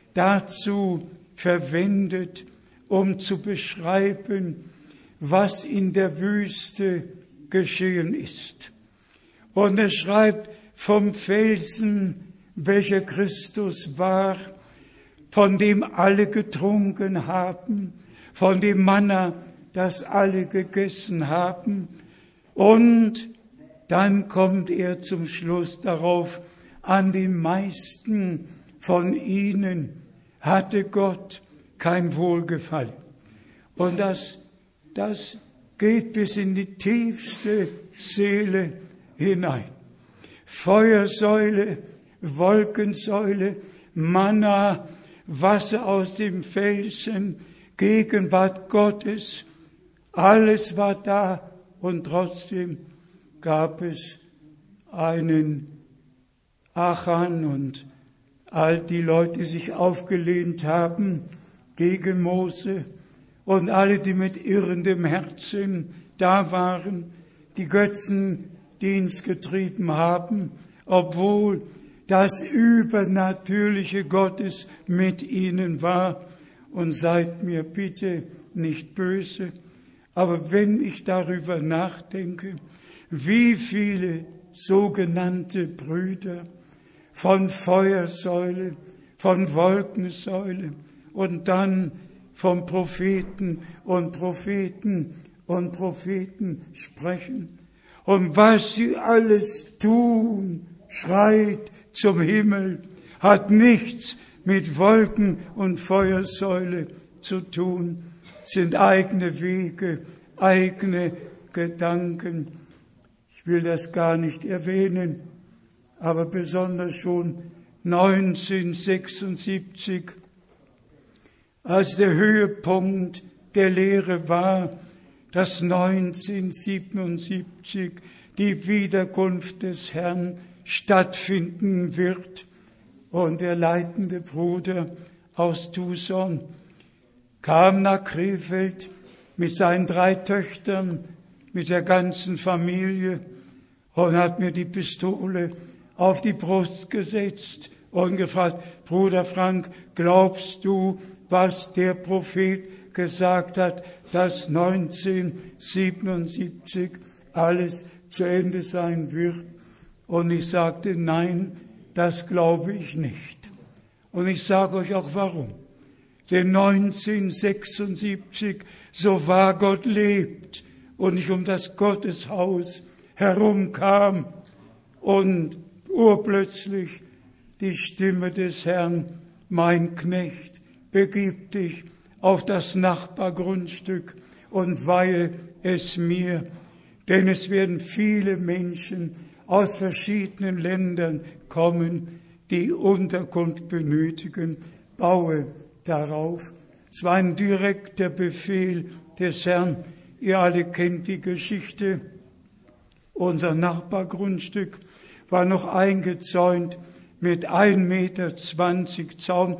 dazu verwendet, um zu beschreiben, was in der Wüste geschehen ist. Und er schreibt vom Felsen, welcher Christus war, von dem alle getrunken haben, von dem Manna, das alle gegessen haben. Und dann kommt er zum Schluss darauf, an den meisten von ihnen hatte Gott kein Wohlgefallen. Und das geht bis in die tiefste Seele hinein. Feuersäule, Wolkensäule, Manna, Wasser aus dem Felsen, Gegenwart Gottes, alles war da und trotzdem gab es einen Achan und all die Leute, die sich aufgelehnt haben gegen Mose und alle, die mit irrendem Herzen da waren, die Götzendienst getrieben haben, obwohl das Übernatürliche Gottes mit ihnen war. Und seid mir bitte nicht böse, aber wenn ich darüber nachdenke, wie viele sogenannte Brüder von Feuersäule, von Wolkensäule und dann vom Propheten und Propheten und Propheten sprechen. Und was sie alles tun, schreit zum Himmel, hat nichts mit Wolken und Feuersäule zu tun, sind eigene Wege, eigene Gedanken. Ich will das gar nicht erwähnen, aber besonders schon 1976, als der Höhepunkt der Lehre war, dass 1977 die Wiederkunft des Herrn stattfinden wird. Und der leitende Bruder aus Tucson kam nach Krefeld mit seinen 3 Töchtern, mit der ganzen Familie und hat mir die Pistole auf die Brust gesetzt und gefragt, Bruder Frank, glaubst du, was der Prophet gesagt hat, dass 1977 alles zu Ende sein wird? Und ich sagte, nein, das glaube ich nicht. Und ich sage euch auch warum. Denn 1976, so wahr Gott lebt und ich um das Gotteshaus herumkam und urplötzlich die Stimme des Herrn, mein Knecht, begib dich auf das Nachbargrundstück und weihe es mir, denn es werden viele Menschen aus verschiedenen Ländern kommen, die Unterkunft benötigen, baue darauf. Es war ein direkter Befehl des Herrn. Ihr alle kennt die Geschichte. Unser Nachbargrundstück war noch eingezäunt mit 1,20 Meter Zaun,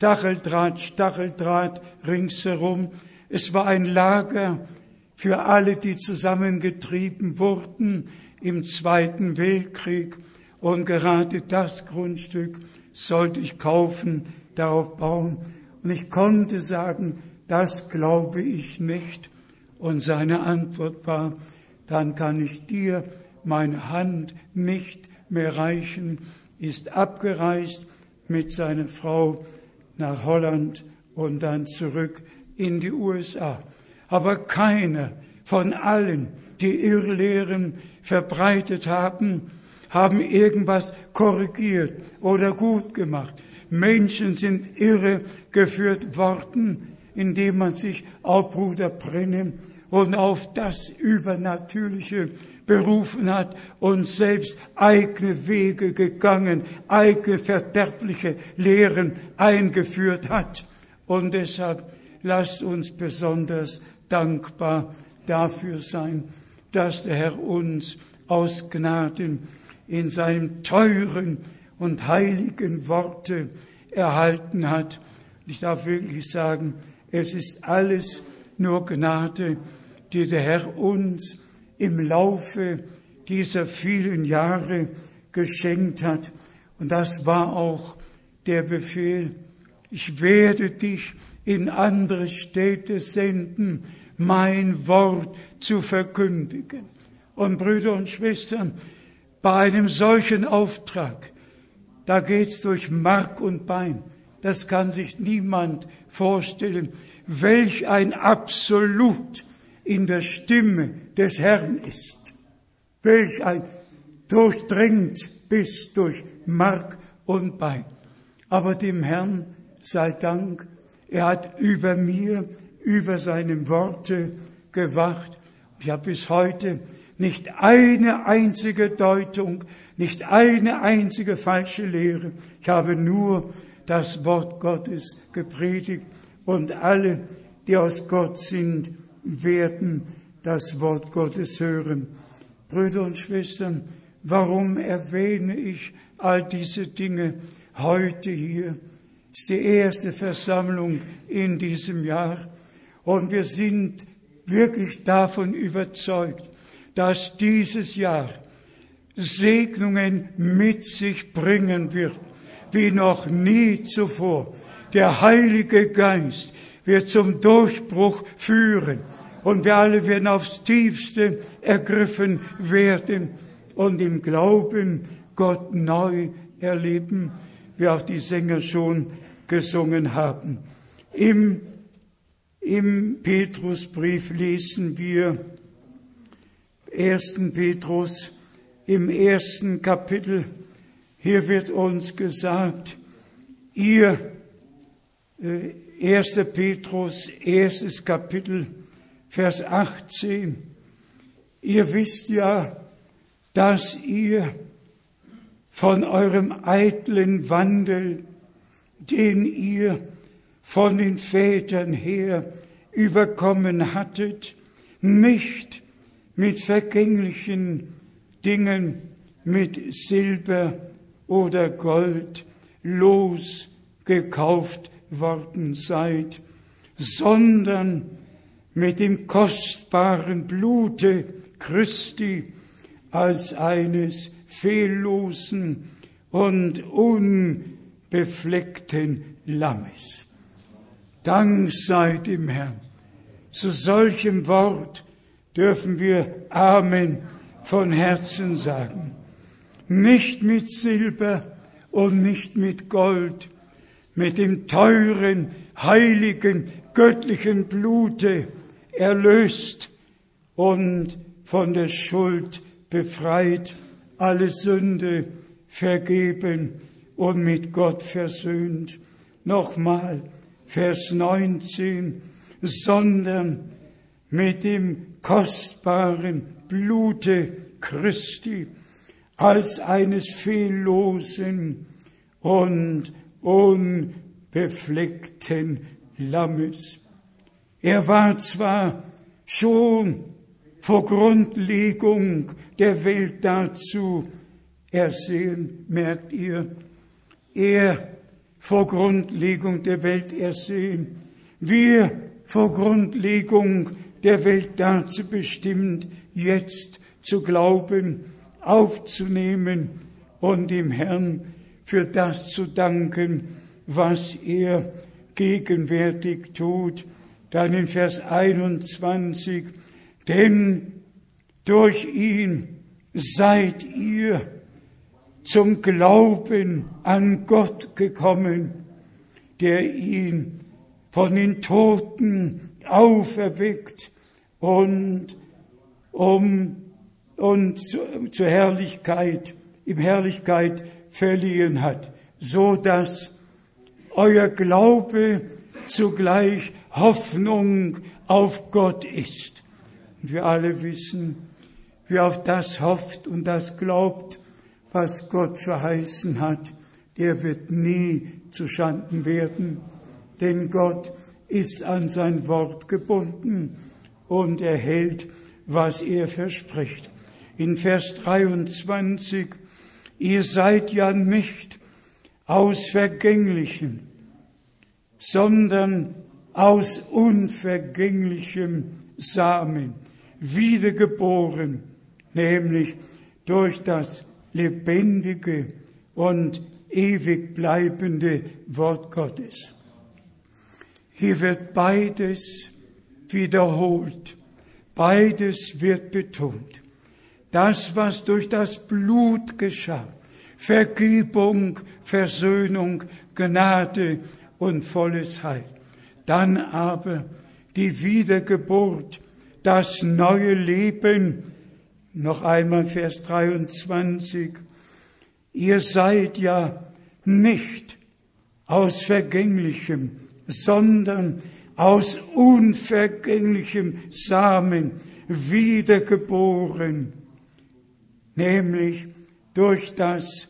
Stacheldraht ringsherum. Es war ein Lager für alle, die zusammengetrieben wurden im Zweiten Weltkrieg. Und gerade das Grundstück sollte ich kaufen, darauf bauen. Und ich konnte sagen, das glaube ich nicht. Und seine Antwort war, dann kann ich dir meine Hand nicht mehr reichen, ist abgereist mit seiner Frau nach Holland und dann zurück in die USA. Aber keiner von allen, die Irrlehren verbreitet haben irgendwas korrigiert oder gut gemacht. Menschen sind irregeführt worden, indem man sich auf Bruder Brennim und auf das Übernatürliche berufen hat und selbst eigene Wege gegangen, eigene verderbliche Lehren eingeführt hat. Und deshalb lasst uns besonders dankbar dafür sein, dass der Herr uns aus Gnaden in seinem teuren und heiligen Worte erhalten hat. Ich darf wirklich sagen, es ist alles nur Gnade, die der Herr uns im Laufe dieser vielen Jahre geschenkt hat. Und das war auch der Befehl. Ich werde dich in andere Städte senden, mein Wort zu verkündigen. Und Brüder und Schwestern, bei einem solchen Auftrag, da geht's durch Mark und Bein. Das kann sich niemand vorstellen, welch ein Absolut in der Stimme des Herrn ist. Welch ein durchdringt bis durch Mark und Bein. Aber dem Herrn sei Dank, er hat über mir, über seine Worte gewacht. Ich habe bis heute nicht eine einzige Deutung, nicht eine einzige falsche Lehre. Ich habe nur das Wort Gottes gepredigt und alle, die aus Gott sind, werden das Wort Gottes hören. Brüder und Schwestern, warum erwähne ich all diese Dinge heute hier? Es ist die erste Versammlung in diesem Jahr und wir sind wirklich davon überzeugt, dass dieses Jahr Segnungen mit sich bringen wird, wie noch nie zuvor. Der Heilige Geist wird zum Durchbruch führen und wir alle werden aufs Tiefste ergriffen werden und im Glauben Gott neu erleben, wie auch die Sänger schon gesungen haben. Im Petrusbrief lesen wir 1. Petrus im 1. Kapitel. Hier wird uns gesagt, 1. Petrus, 1. Kapitel, Vers 18. Ihr wisst ja, dass ihr von eurem eitlen Wandel, den ihr von den Vätern her überkommen hattet, nicht mit vergänglichen Dingen, mit Silber oder Gold losgekauft worden seid, sondern mit dem kostbaren Blute Christi als eines fehllosen und unbefleckten Lammes. Dank sei dem Herrn. Zu solchem Wort dürfen wir Amen von Herzen sagen. Nicht mit Silber und nicht mit Gold, mit dem teuren, heiligen, göttlichen Blute erlöst und von der Schuld befreit, alle Sünde vergeben und mit Gott versöhnt. Nochmal, Vers 19, sondern mit dem kostbaren Blute Christi als eines fehllosen und unbefleckten Lammes. Er war zwar schon vor Grundlegung der Welt dazu ersehen, merkt ihr, er vor Grundlegung der Welt ersehen, wir vor Grundlegung der Welt dazu bestimmt, jetzt zu glauben, aufzunehmen und dem Herrn für das zu danken, was er gegenwärtig tut. Dann in Vers 21, denn durch ihn seid ihr zum Glauben an Gott gekommen, der ihn von den Toten auferweckt und zur Herrlichkeit, in Herrlichkeit verliehen hat, so dass euer Glaube zugleich Hoffnung auf Gott ist. Und wir alle wissen, wer auf das hofft und das glaubt, was Gott verheißen hat, der wird nie zu Schanden werden, denn Gott ist an sein Wort gebunden und er hält, was er verspricht. In Vers 23, ihr seid ja nicht aus vergänglichem, sondern aus unvergänglichem Samen wiedergeboren, nämlich durch das lebendige und ewig bleibende Wort Gottes. Hier wird beides wiederholt, beides wird betont. das, was durch das Blut geschah, Vergebung, Versöhnung, Gnade und volles Heil. Dann aber die Wiedergeburt, das neue Leben. Noch einmal Vers 23. Ihr seid ja nicht aus Vergänglichem, sondern aus unvergänglichem Samen wiedergeboren, nämlich durch das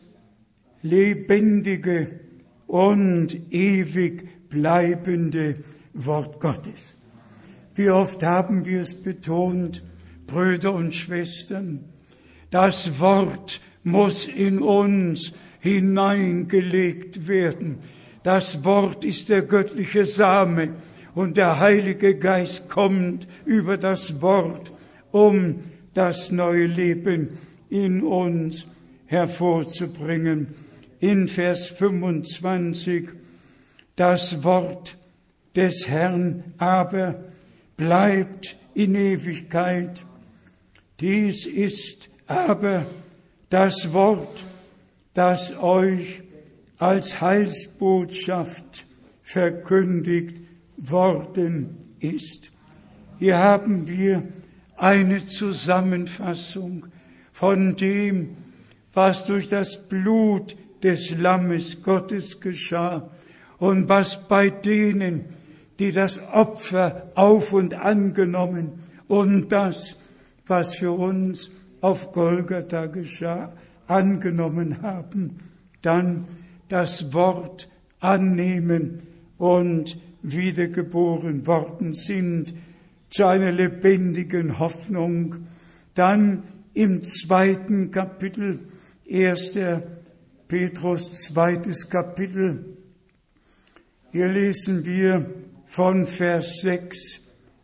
lebendige und ewig bleibende Wort Gottes. Wie oft haben wir es betont, Brüder und Schwestern, das Wort muss in uns hineingelegt werden. Das Wort ist der göttliche Same und der Heilige Geist kommt über das Wort, um das neue Leben in uns hervorzubringen. In Vers 25, das Wort des Herrn aber bleibt in Ewigkeit. Dies ist aber das Wort, das euch als Heilsbotschaft verkündigt worden ist. Hier haben wir eine Zusammenfassung von dem, was durch das Blut des Lammes Gottes geschah und was bei denen, die das Opfer auf und angenommen und das, was für uns auf Golgatha geschah, angenommen haben, dann das Wort annehmen und wiedergeboren worden sind zu einer lebendigen Hoffnung. Dann im 2. Kapitel, 1. Petrus, 2. Kapitel, hier lesen wir von Vers 6,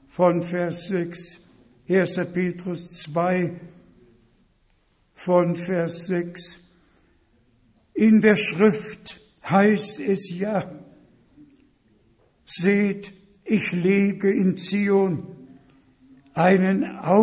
1. Petrus 2, von Vers 6. In der Schrift heißt es ja, seht, ich lege in Zion einen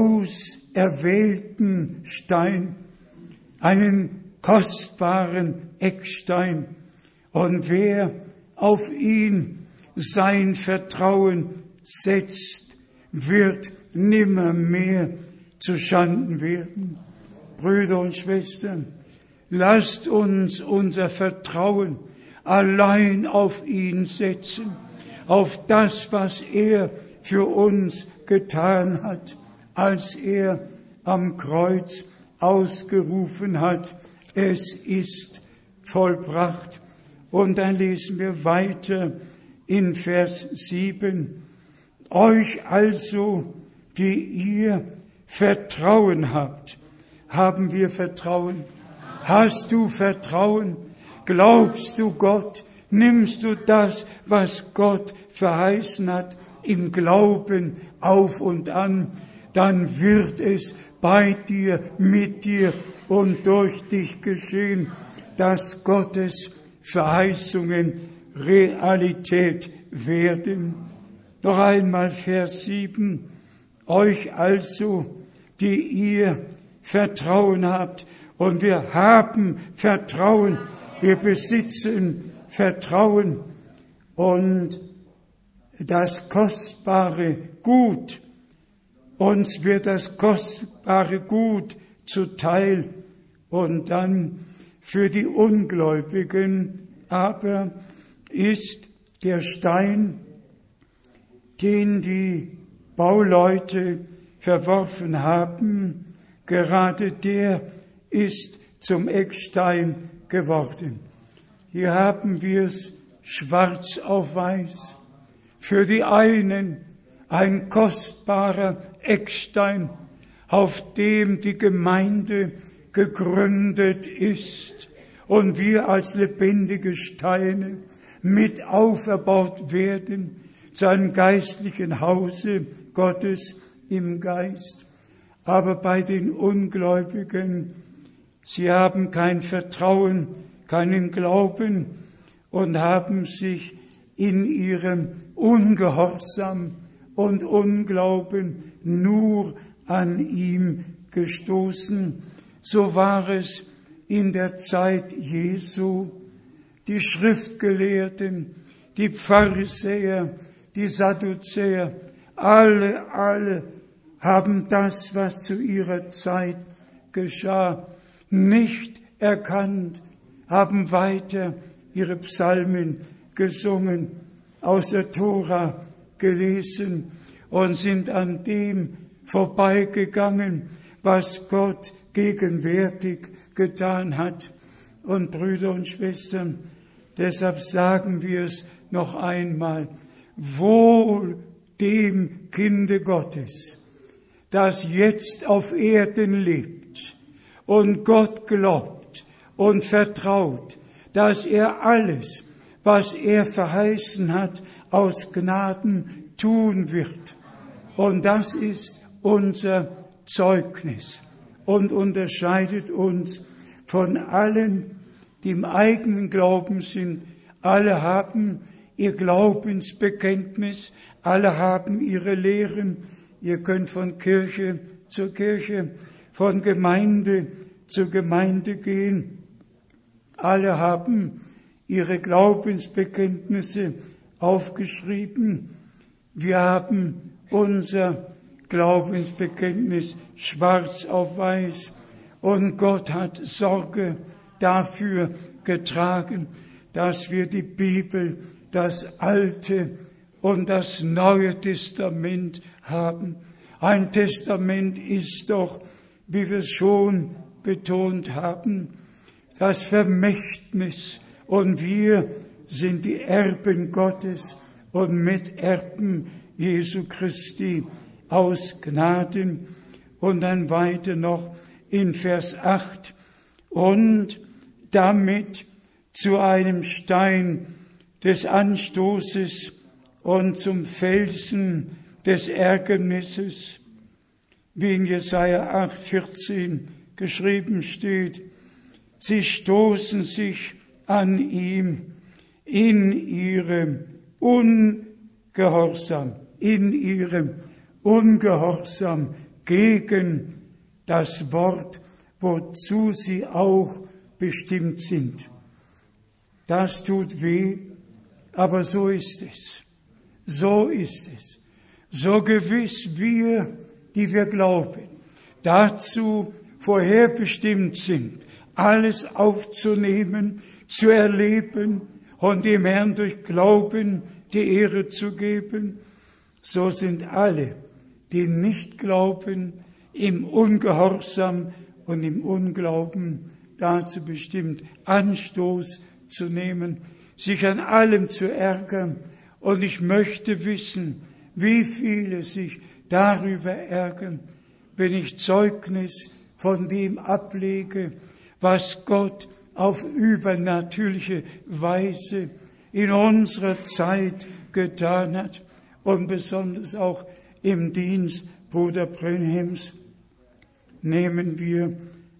auserwählten Stein, einen kostbaren Eckstein, und wer auf ihn sein Vertrauen setzt, wird nimmermehr zu Schanden werden. Brüder und Schwestern, lasst uns unser Vertrauen allein auf ihn setzen, auf das, was er für uns getan hat, als er am Kreuz ausgerufen hat, es ist vollbracht. Und dann lesen wir weiter in Vers 7. Euch also, die ihr Vertrauen habt. Haben wir Vertrauen? Hast du Vertrauen? Glaubst du Gott? Nimmst du das, was Gott verheißen hat, im Glauben auf und an? Dann wird es bei dir, mit dir und durch dich geschehen, dass Gottes Verheißungen Realität werden. Noch einmal Vers 7. Euch also, die ihr Vertrauen habt, und wir haben Vertrauen, wir besitzen Vertrauen, und das kostbare Gut, uns wird das kostbare Gut zuteil, und dann für die Ungläubigen aber ist der Stein, den die Bauleute verworfen haben, gerade der ist zum Eckstein geworden. Hier haben wir es schwarz auf weiß. Für die einen ein kostbarer Eckstein, auf dem die Gemeinde gegründet ist und wir als lebendige Steine mit auferbaut werden zu einem geistlichen Hause Gottes im Geist. Aber bei den Ungläubigen, sie haben kein Vertrauen, keinen Glauben und haben sich in ihrem Ungehorsam und Unglauben nur an ihm gestoßen. So war es in der Zeit Jesu. Die Schriftgelehrten, die Pharisäer, die Sadduzäer, alle haben das, was zu ihrer Zeit geschah, nicht erkannt, haben weiter ihre Psalmen gesungen, aus der Tora gelesen und sind an dem vorbeigegangen, was Gott gegenwärtig getan hat. Und Brüder und Schwestern, deshalb sagen wir es noch einmal, wohl dem Kinde Gottes, das jetzt auf Erden lebt und Gott glaubt und vertraut, dass er alles, was er verheißen hat, aus Gnaden tun wird. Und das ist unser Zeugnis und unterscheidet uns von allen, die im eigenen Glauben sind. Alle haben ihr Glaubensbekenntnis, alle haben ihre Lehren. Ihr könnt von Kirche zu Kirche, von Gemeinde zu Gemeinde gehen. Alle haben ihre Glaubensbekenntnisse aufgeschrieben. Wir haben unser Glaubensbekenntnis schwarz auf weiß und Gott hat Sorge dafür getragen, dass wir die Bibel, das Alte und das Neue Testament haben. Ein Testament ist doch, wie wir es schon betont haben, das Vermächtnis und wir sind die Erben Gottes und Miterben Jesu Christi aus Gnaden. Und dann weiter noch in Vers 8. Und damit zu einem Stein des Anstoßes und zum Felsen des Ärgernisses, wie in Jesaja 8,14 geschrieben steht. Sie stoßen sich an ihm in ihrem Ungehorsam gegen das Wort, wozu sie auch bestimmt sind. Das tut weh, aber so ist es. So ist es. So gewiss wir, die wir glauben, dazu vorherbestimmt sind, alles aufzunehmen, zu erleben und dem Herrn durch Glauben die Ehre zu geben, so sind alle, die nicht glauben, im Ungehorsam und im Unglauben dazu bestimmt, Anstoß zu nehmen, sich an allem zu ärgern. Und ich möchte wissen, wie viele sich darüber ärgern, wenn ich Zeugnis von dem ablege, was Gott auf übernatürliche Weise in unserer Zeit getan hat und besonders auch im Dienst Bruder Brenhems. Nehmen wir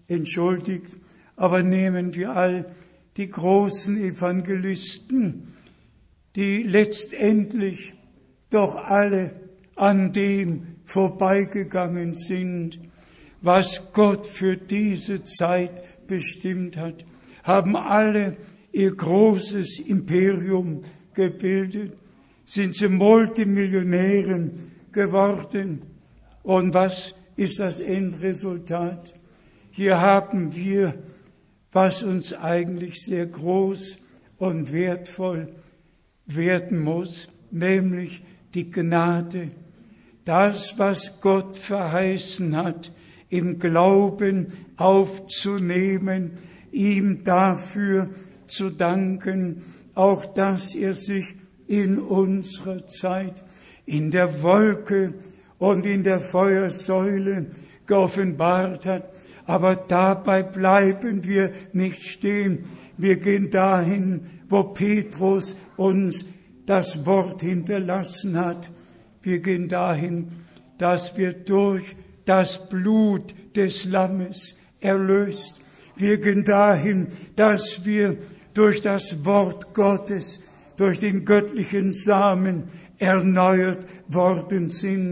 all die großen Evangelisten, die letztendlich doch alle an dem vorbeigegangen sind, was Gott für diese Zeit bestimmt hat, haben alle ihr großes Imperium gebildet, sind zu Multimillionären geworden. Und was ist das Endresultat? Hier haben wir, was uns eigentlich sehr groß und wertvoll werden muss, nämlich die Gnade. Das, was Gott verheißen hat, im Glauben aufzunehmen, ihm dafür zu danken, auch dass er sich in unserer Zeit in der Wolke und in der Feuersäule geoffenbart hat. Aber dabei bleiben wir nicht stehen. Wir gehen dahin, wo Petrus uns das Wort hinterlassen hat. Wir gehen dahin, dass wir durch das Blut des Lammes erlöst. Wir gehen dahin, dass wir durch das Wort Gottes, durch den göttlichen Samen erneuert worden sind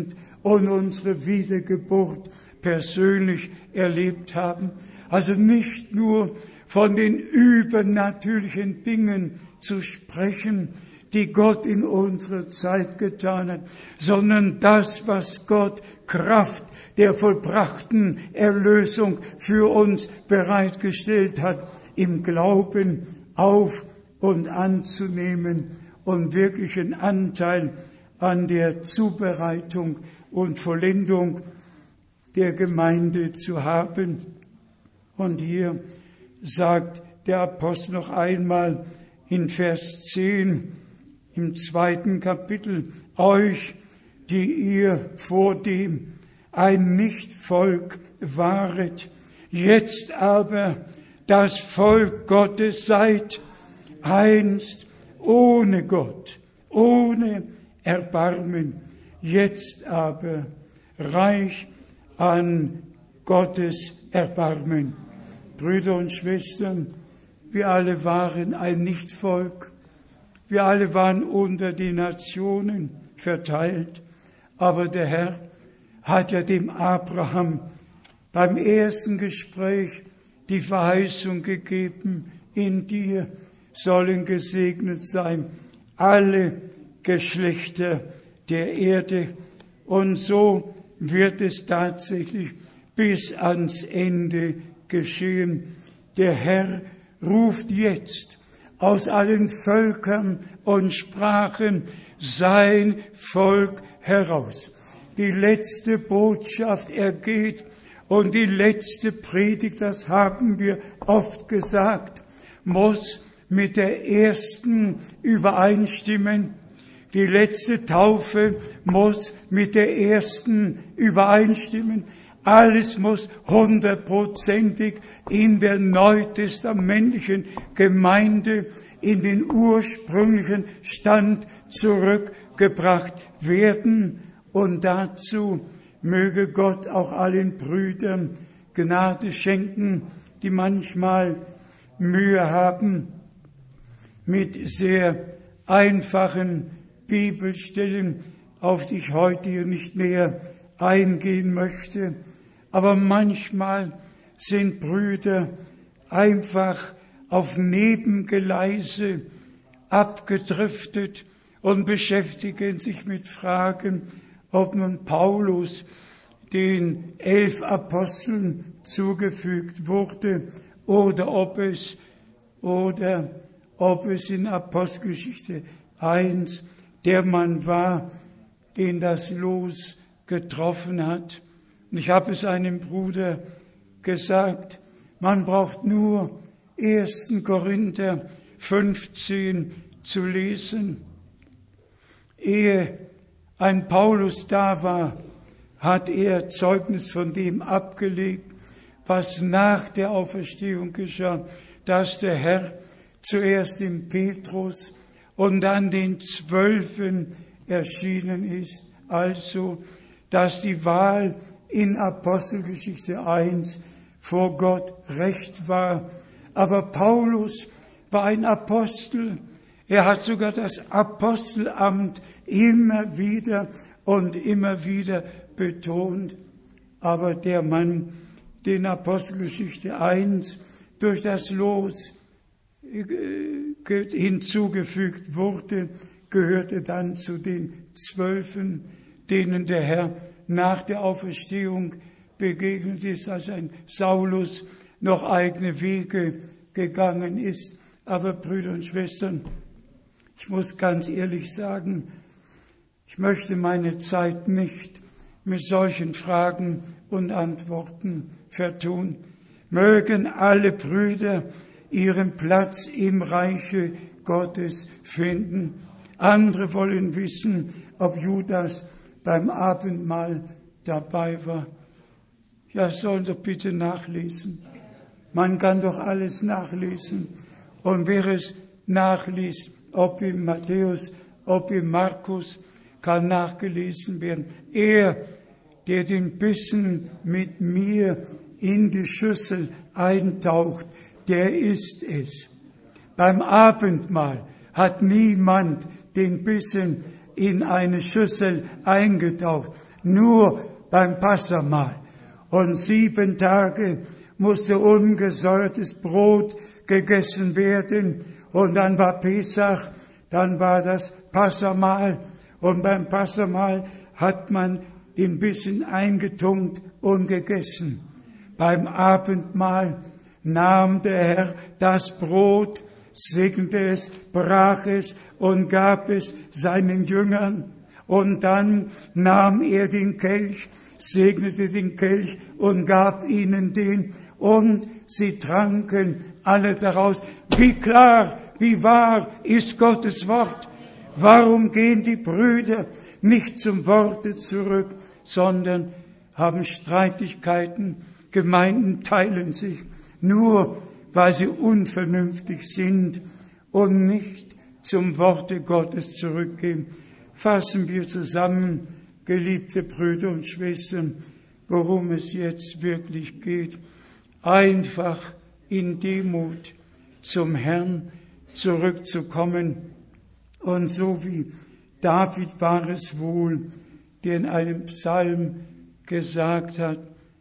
und unsere Wiedergeburt persönlich erlebt haben. Also nicht nur von den übernatürlichen Dingen zu sprechen, die Gott in unserer Zeit getan hat, sondern das, was Gott Kraft der vollbrachten Erlösung für uns bereitgestellt hat, im Glauben auf und anzunehmen und wirklichen Anteil an der Zubereitung und Vollendung der Gemeinde zu haben. Und hier sagt der Apostel noch einmal in Vers 10 im 2. Kapitel, euch, die ihr vordem ein Nichtvolk waret, jetzt aber das Volk Gottes seid, einst ohne Gott, ohne Erbarmen, jetzt aber reich an Gottes Erbarmen. Brüder und Schwestern, wir alle waren ein Nichtvolk, wir alle waren unter die Nationen verteilt, aber der Herr hat ja dem Abraham beim ersten Gespräch die Verheißung gegeben, in dir sollen gesegnet sein alle Geschlechter der Erde. Und so wird es tatsächlich bis ans Ende geschehen. Der Herr ruft jetzt aus allen Völkern und Sprachen sein Volk heraus. Die letzte Botschaft ergeht und die letzte Predigt, das haben wir oft gesagt, muss mit der ersten übereinstimmen. Die letzte Taufe muss mit der ersten übereinstimmen. Alles muss 100%ig in der neutestamentlichen Gemeinde in den ursprünglichen Stand zurückgebracht werden. Und dazu möge Gott auch allen Brüdern Gnade schenken, die manchmal Mühe haben mit sehr einfachen Bibelstellen, auf die ich heute hier nicht näher eingehen möchte. Aber manchmal sind Brüder einfach auf Nebengeleise abgedriftet und beschäftigen sich mit Fragen, ob nun Paulus den 11 Aposteln zugefügt wurde oder ob es in Apostelgeschichte 1 der Mann war, den das Los getroffen hat. Und ich habe es einem Bruder gesagt, man braucht nur 1. Korinther 15 zu lesen. Ehe ein Paulus da war, hat er Zeugnis von dem abgelegt, was nach der Auferstehung geschah, dass der Herr zuerst dem Petrus und dann den 12 erschienen ist. Also, dass die Wahl in Apostelgeschichte 1 vor Gott recht war. Aber Paulus war ein Apostel. Er hat sogar das Apostelamt immer wieder und immer wieder betont. Aber der Mann, den Apostelgeschichte 1 durch das Los hinzugefügt wurde, gehörte dann zu den 12, denen der Herr nach der Auferstehung begegnet ist, als ein Saulus noch eigene Wege gegangen ist. Aber Brüder und Schwestern, ich muss ganz ehrlich sagen, ich möchte meine Zeit nicht mit solchen Fragen und Antworten vertun. Mögen alle Brüder ihren Platz im Reiche Gottes finden. Andere wollen wissen, ob Judas beim Abendmahl dabei war. Ja, sollen doch bitte nachlesen. Man kann doch alles nachlesen. Und wer es nachliest, ob in Matthäus, ob in Markus, kann nachgelesen werden. Er, der den Bissen mit mir in die Schüssel eintaucht, der ist es. Beim Abendmahl hat niemand den Bissen in eine Schüssel eingetaucht. nur beim Passamahl. Und 7 Tage musste ungesäuertes Brot gegessen werden. Und dann war Pesach, dann war das Passamahl. Und beim Passamahl hat man den Bissen eingetunkt und gegessen. Beim Abendmahl nahm der Herr das Brot, segnete es, brach es und gab es seinen Jüngern. Und dann nahm er den Kelch, segnete den Kelch und gab ihnen den. Und sie tranken alle daraus. Wie klar, wie wahr ist Gottes Wort. Warum gehen die Brüder nicht zum Worte zurück, sondern haben Streitigkeiten? Gemeinden teilen sich, nur weil sie unvernünftig sind und nicht zum Worte Gottes zurückgehen. Fassen wir zusammen, geliebte Brüder und Schwestern, worum es jetzt wirklich geht. Einfach in Demut zum Herrn zurückzukommen. Und so wie David war es wohl, der in einem Psalm gesagt hat,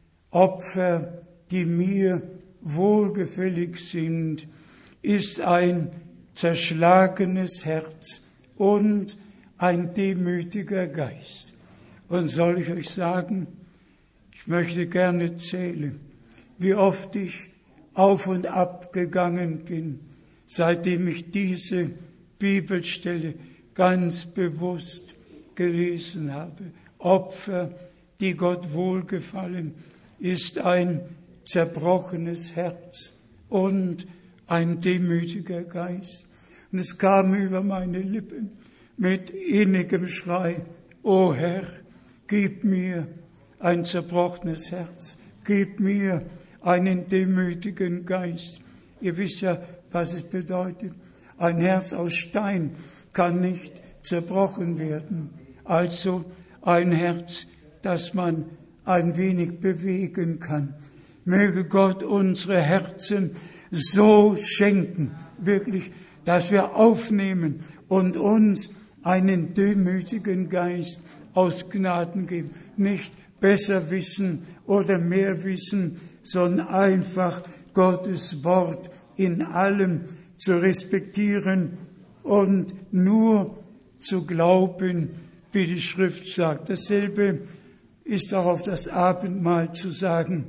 Opfer, die mir wohlgefällig sind, ist ein zerschlagenes Herz und ein demütiger Geist. Und soll ich euch sagen, ich möchte gerne zählen, wie oft ich auf und ab gegangen bin, seitdem ich diese Bibelstelle ganz bewusst gelesen habe. Opfer, die Gott wohlgefallen, ist ein zerbrochenes Herz und ein demütiger Geist. Und es kam über meine Lippen mit innigem Schrei, O Herr, gib mir ein zerbrochenes Herz, gib mir einen demütigen Geist. Ihr wisst ja, was es bedeutet. Ein Herz aus Stein kann nicht zerbrochen werden. Also ein Herz, das man ein wenig bewegen kann. Möge Gott unsere Herzen so schenken, wirklich, dass wir aufnehmen und uns einen demütigen Geist aus Gnaden geben. Nicht besser wissen oder mehr wissen, sondern einfach Gottes Wort in allem zu respektieren und nur zu glauben, wie die Schrift sagt. Dasselbe ist auch auf das Abendmahl zu sagen.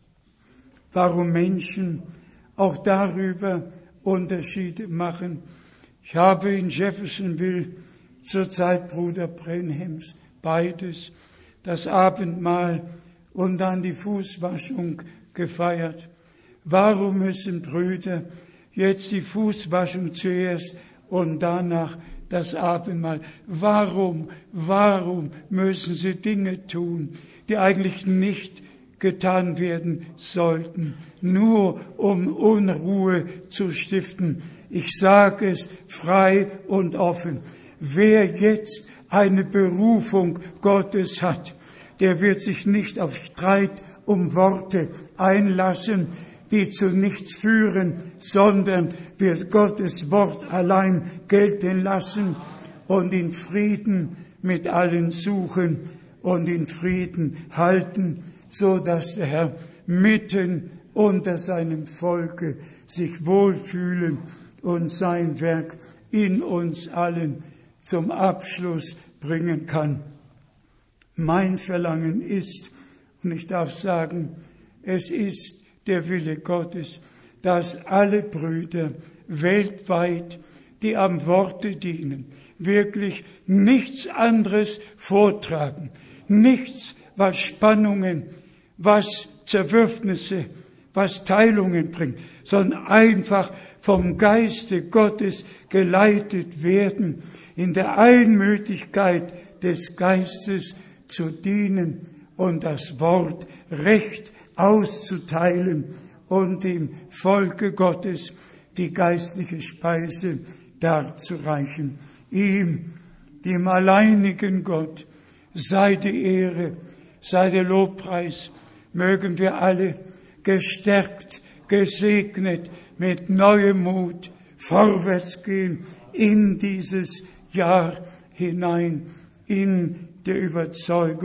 Warum Menschen auch darüber Unterschiede machen. Ich habe in Jeffersonville zur Zeit Bruder Brenhams beides, das Abendmahl und dann die Fußwaschung gefeiert. Warum müssen Brüder jetzt die Fußwaschung zuerst und danach das Abendmahl? Warum müssen sie Dinge tun, die eigentlich nicht getan werden sollten, nur um Unruhe zu stiften? Ich sage es frei und offen. Wer jetzt eine Berufung Gottes hat, der wird sich nicht auf Streit um Worte einlassen, die zu nichts führen, sondern wird Gottes Wort allein gelten lassen und in Frieden mit allen suchen und in Frieden halten, so dass der Herr mitten unter seinem Volke sich wohlfühlen und sein Werk in uns allen zum Abschluss bringen kann. Mein Verlangen ist, und ich darf sagen, es ist der Wille Gottes, dass alle Brüder weltweit, die am Worte dienen, wirklich nichts anderes vortragen, nichts, was Spannungen, was Zerwürfnisse, was Teilungen bringt, sondern einfach vom Geiste Gottes geleitet werden, in der Einmütigkeit des Geistes zu dienen und das Wort recht auszuteilen und dem Volke Gottes die geistliche Speise darzureichen. Ihm, dem alleinigen Gott, sei die Ehre, sei der Lobpreis. Mögen wir alle gestärkt, gesegnet, mit neuem Mut vorwärts gehen in dieses Jahr hinein, in der Überzeugung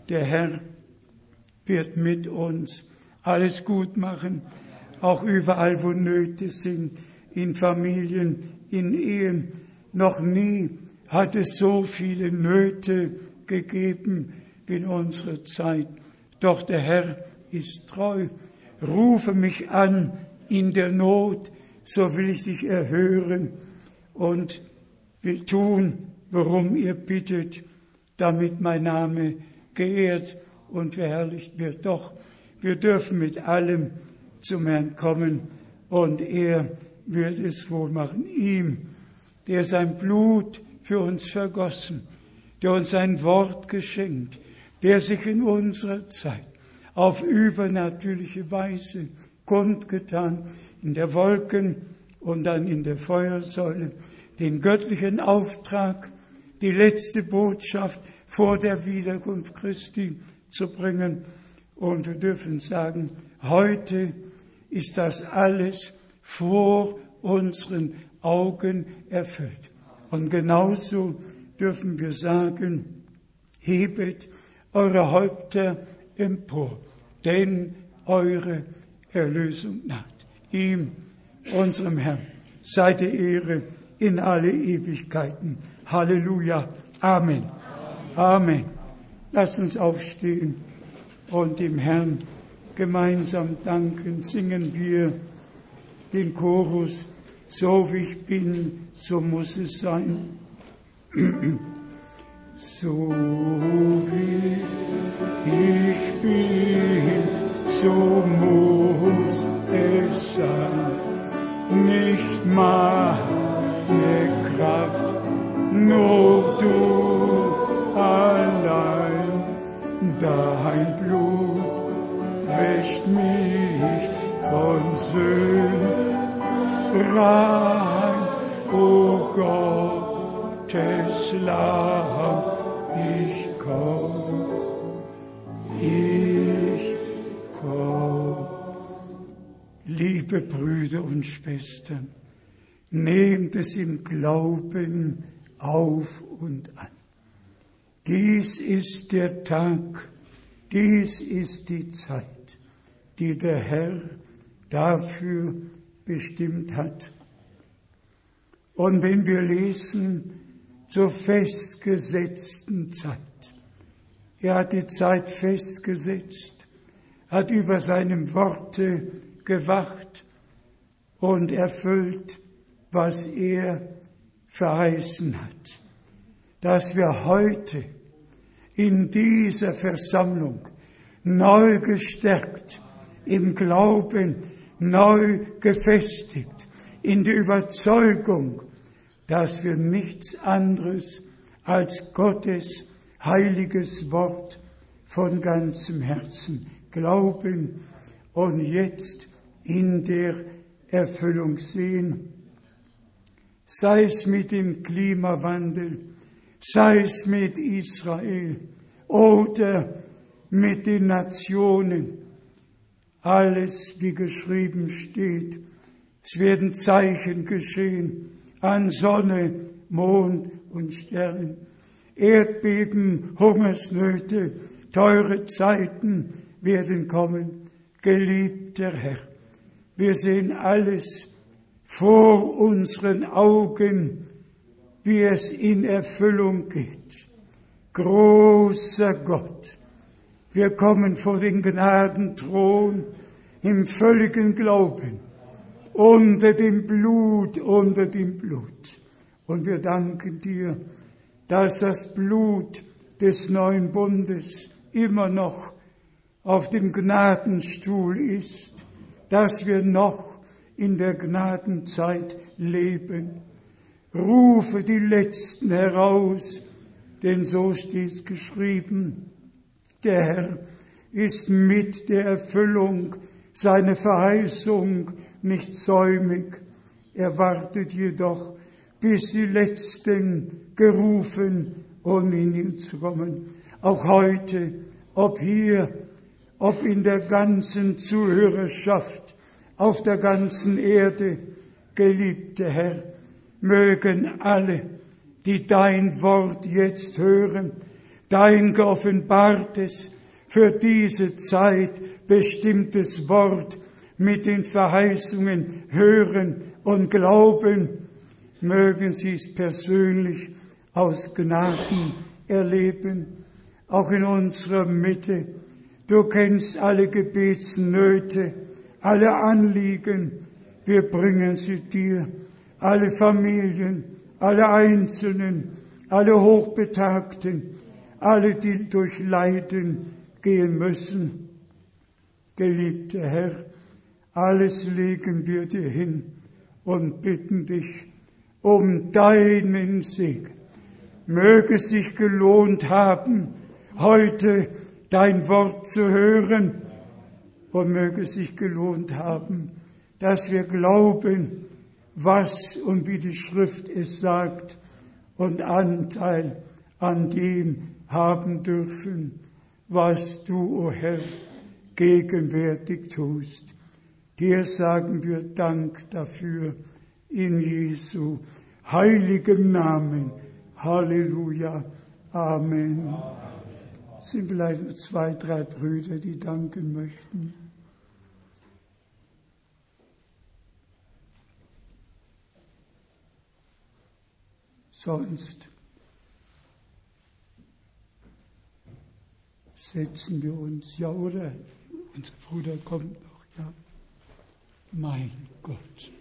Der Herr wird mit uns alles gut machen, auch überall, wo Nöte sind, in Familien, in Ehen. Noch nie hat es so viele Nöte gegeben wie in unserer Zeit. Doch der Herr ist treu. Rufe mich an in der Not, so will ich dich erhören und will tun, worum ihr bittet, damit mein Name geehrt und verherrlicht wird. Doch wir dürfen mit allem zum Herrn kommen und er wird es wohl machen. Ihm, der sein Blut für uns vergossen, der uns sein Wort geschenkt, der sich in unserer Zeit auf übernatürliche Weise kundgetan, in der Wolken und dann in der Feuersäule, den göttlichen Auftrag, die letzte Botschaft vor der Wiederkunft Christi zu bringen. Und wir dürfen sagen, heute ist das alles vor unseren Augen erfüllt. Und genauso dürfen wir sagen, hebet eure Häupter empor, denn eure Erlösung naht. Ihm, unserem Herrn, sei die Ehre in alle Ewigkeiten. Halleluja. Amen. Amen. Lasst uns aufstehen und dem Herrn gemeinsam danken. Singen wir den Chorus, so wie ich bin, so muss es sein. So wie ich bin, so muss es sein. Nicht meine Kraft, nur du allein. Dein Blut wäscht mich von Sünden rein, o Gottes Lamm, ich komm, ich komm. Liebe Brüder und Schwestern, nehmt es im Glauben auf und an. Dies ist der Tag, dies ist die Zeit, die der Herr dafür bestimmt hat. Und wenn wir lesen, zur festgesetzten Zeit. Er hat die Zeit festgesetzt, hat über seine Worte gewacht und erfüllt, was er verheißen hat. Dass wir heute in dieser Versammlung neu gestärkt, im Glauben neu gefestigt, in der Überzeugung, dass wir nichts anderes als Gottes heiliges Wort von ganzem Herzen glauben und jetzt in der Erfüllung sehen. Sei es mit dem Klimawandel, sei es mit Israel oder mit den Nationen. Alles, wie geschrieben steht, es werden Zeichen geschehen an Sonne, Mond und Sternen. Erdbeben, Hungersnöte, teure Zeiten werden kommen. Geliebter Herr, wir sehen alles vor unseren Augen, wie es in Erfüllung geht. Großer Gott, wir kommen vor den Gnadenthron im völligen Glauben, unter dem Blut. Und wir danken dir, dass das Blut des neuen Bundes immer noch auf dem Gnadenstuhl ist, dass wir noch in der Gnadenzeit leben. Rufe die Letzten heraus, denn so steht geschrieben, der Herr ist mit der Erfüllung seiner Verheißung nicht säumig. Er wartet jedoch, bis die Letzten gerufen, um in ihn zu kommen. Auch heute, ob hier, ob in der ganzen Zuhörerschaft, auf der ganzen Erde, geliebter Herr, mögen alle, die dein Wort jetzt hören, dein geoffenbartes, für diese Zeit bestimmtes Wort mit den Verheißungen hören und glauben, mögen sie es persönlich aus Gnaden erleben, auch in unserer Mitte. Du kennst alle Gebetsnöte, alle Anliegen, wir bringen sie dir, alle Familien, alle Einzelnen, alle Hochbetagten, alle, die durch Leiden gehen müssen. Geliebter Herr, alles legen wir dir hin und bitten dich um deinen Segen. Möge es sich gelohnt haben, heute dein Wort zu hören, und möge es sich gelohnt haben, dass wir glauben, was und wie die Schrift es sagt, und Anteil an dem haben dürfen, was du, o Herr, gegenwärtig tust. Dir sagen wir Dank dafür in Jesu heiligem Namen. Halleluja. Amen. Es sind vielleicht nur 2, 3 Brüder, die danken möchten. Sonst setzen wir uns, ja, oder? Unser Bruder kommt noch, ja. Mein Gott,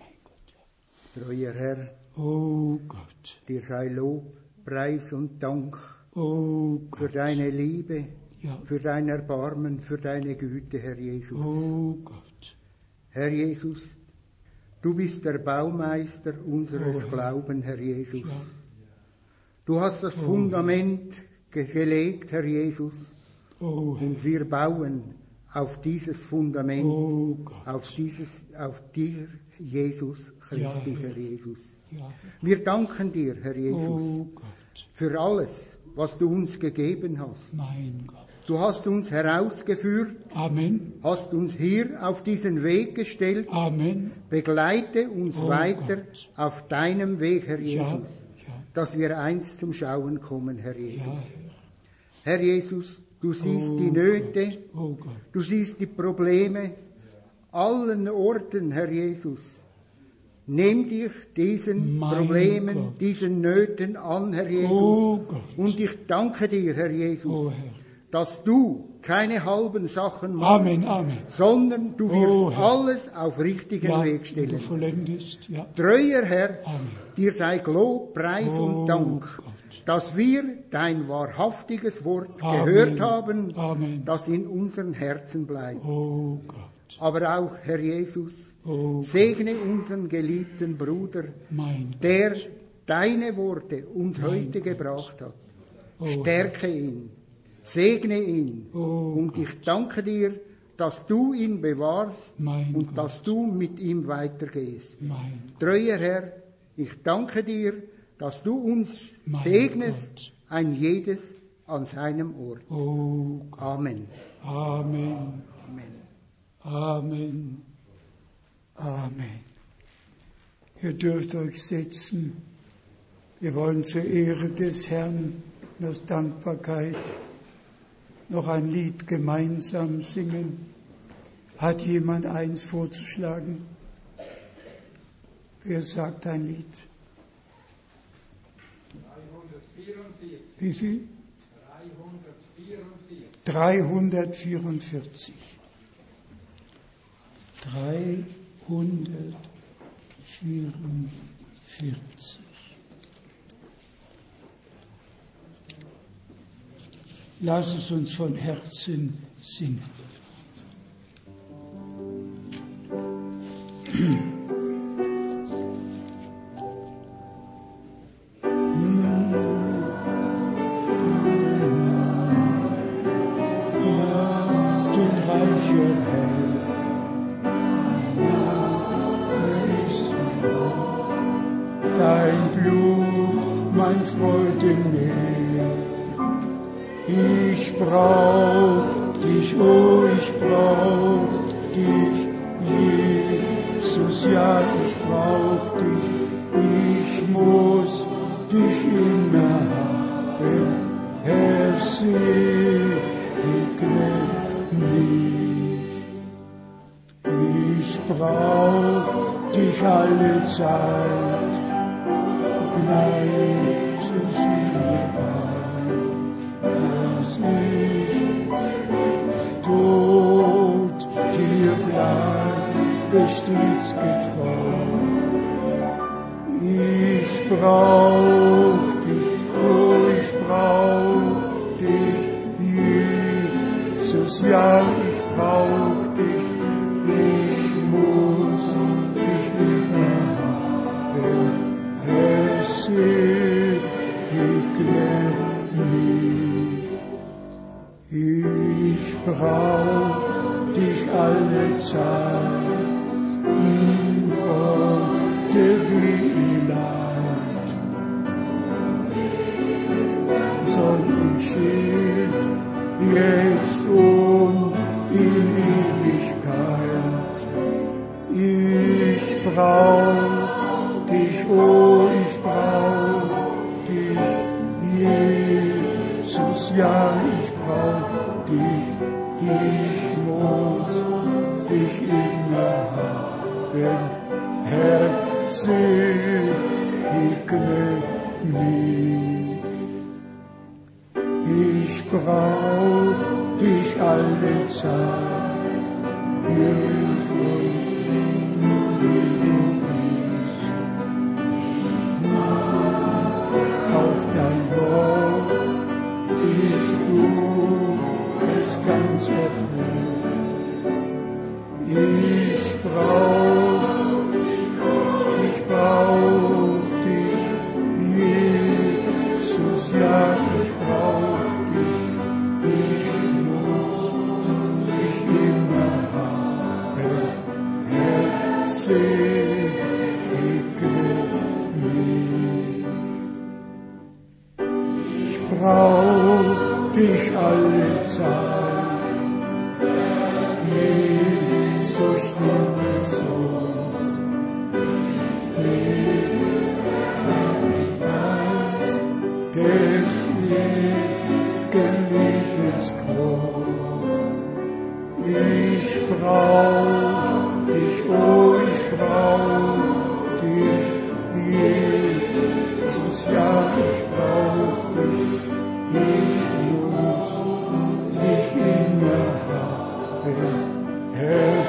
ja. Treuer Herr, Oh Gott, dir sei Lob, Preis und Dank oh für Gott, deine Liebe, ja. für dein Erbarmen, für deine Güte, Herr Jesus. Oh Gott, Herr Jesus, du bist der Baumeister unseres Oh Herr. Glaubens, Herr Jesus. Ja. Du hast das Fundament gelegt, Herr Jesus, oh Herr, und wir bauen auf dieses Fundament, oh Gott, auf dir, Jesus Christus, Ja, Herr. Herr Jesus. ja. Wir danken dir, Herr Jesus, Oh Gott, für alles, was du uns gegeben hast. mein Gott. Du hast uns herausgeführt, Amen, hast uns hier auf diesen Weg gestellt. Amen, Begleite uns Oh weiter Gott. auf deinem Weg, Herr ja, Jesus, ja, dass wir einst zum Schauen kommen, Herr Jesus. ja, Herr Jesus, du siehst Oh die Nöte, Gott, oh Gott, du siehst die Probleme, allen Orten, Herr Jesus. Nimm dich diesen Mein Problemen, Gott. diesen Nöten an, Herr Jesus. Oh Gott. Und ich danke dir, Herr Jesus, oh Herr. dass du keine halben Sachen machst, Amen, Amen. sondern du wirst Oh, Herr. alles auf richtigen Ja, Weg du stellen. vollendest, ja. Treuer Herr, Amen. dir sei Lob, Preis Oh, und Dank, Gott. dass wir dein wahrhaftiges Wort Amen. gehört haben, Amen. das in unseren Herzen bleibt. Oh Gott, Aber auch, Herr Jesus, oh segne unseren geliebten Bruder, mein Gott, der deine Worte uns Mein heute Gott. gebracht hat. Oh, Stärke ihn, segne ihn. Oh, und ich danke dir, dass du ihn bewahrst Mein und Gott. dass du mit ihm weitergehst. mein Treuer Herr, ich danke dir, dass du uns Mein segnest, Gott. ein jedes an seinem Ort. Oh Gott, Amen. Amen, Amen. Amen, Amen. Ihr dürft euch setzen. Wir wollen zur Ehre des Herrn und aus Dankbarkeit noch ein Lied gemeinsam singen. Hat jemand eins vorzuschlagen? Wer sagt ein Lied? 344. Wie viel? 344. 344. Lass es uns von Herzen singen. Dein Blut, mein Freudenmeer. Ich brauch dich, oh, ich brauch dich, Jesus, ja, ich brauch dich. Ich muss dich immer haben, Herr. segne mich. Ich brauch dich alle Zeit, bleib so mir bei, dass ich tot dir bleibe stets getreu. Ich brauch dich, oh ich brauch dich, Jesus, ja ich brauch dich, ich muss dich immer haben, Herr segne mich. Ich brauch dich alle Zeit, von der wie im Leid. Sonn und Schild, jetzt und in Ewigkeit. Ich brauch dich, oh ich brauch dich, Jesus, ja ich brauch dich, ich muss dich immer haben, Herr segne mich. Ich brauch dich alle Zeit, Hilfe, wie du bist. Auf dein Wort bist du es ganz erfüllt. Ich brauch dich, Jesus, ja, ich brauch dich, ich muss dich immer haben, Herr segne mich. Ich brauch dich alle Zeit, Jesus, stimme so. Des ewigen Lebensgrund. Ich brauch dich, oh ich brauch dich, Jesus, ja ich brauch dich, ich muss dich immer haben, Herr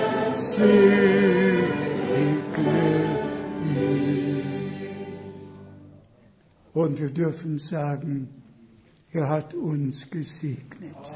segne mich. Und wir dürfen sagen, er hat uns gesegnet.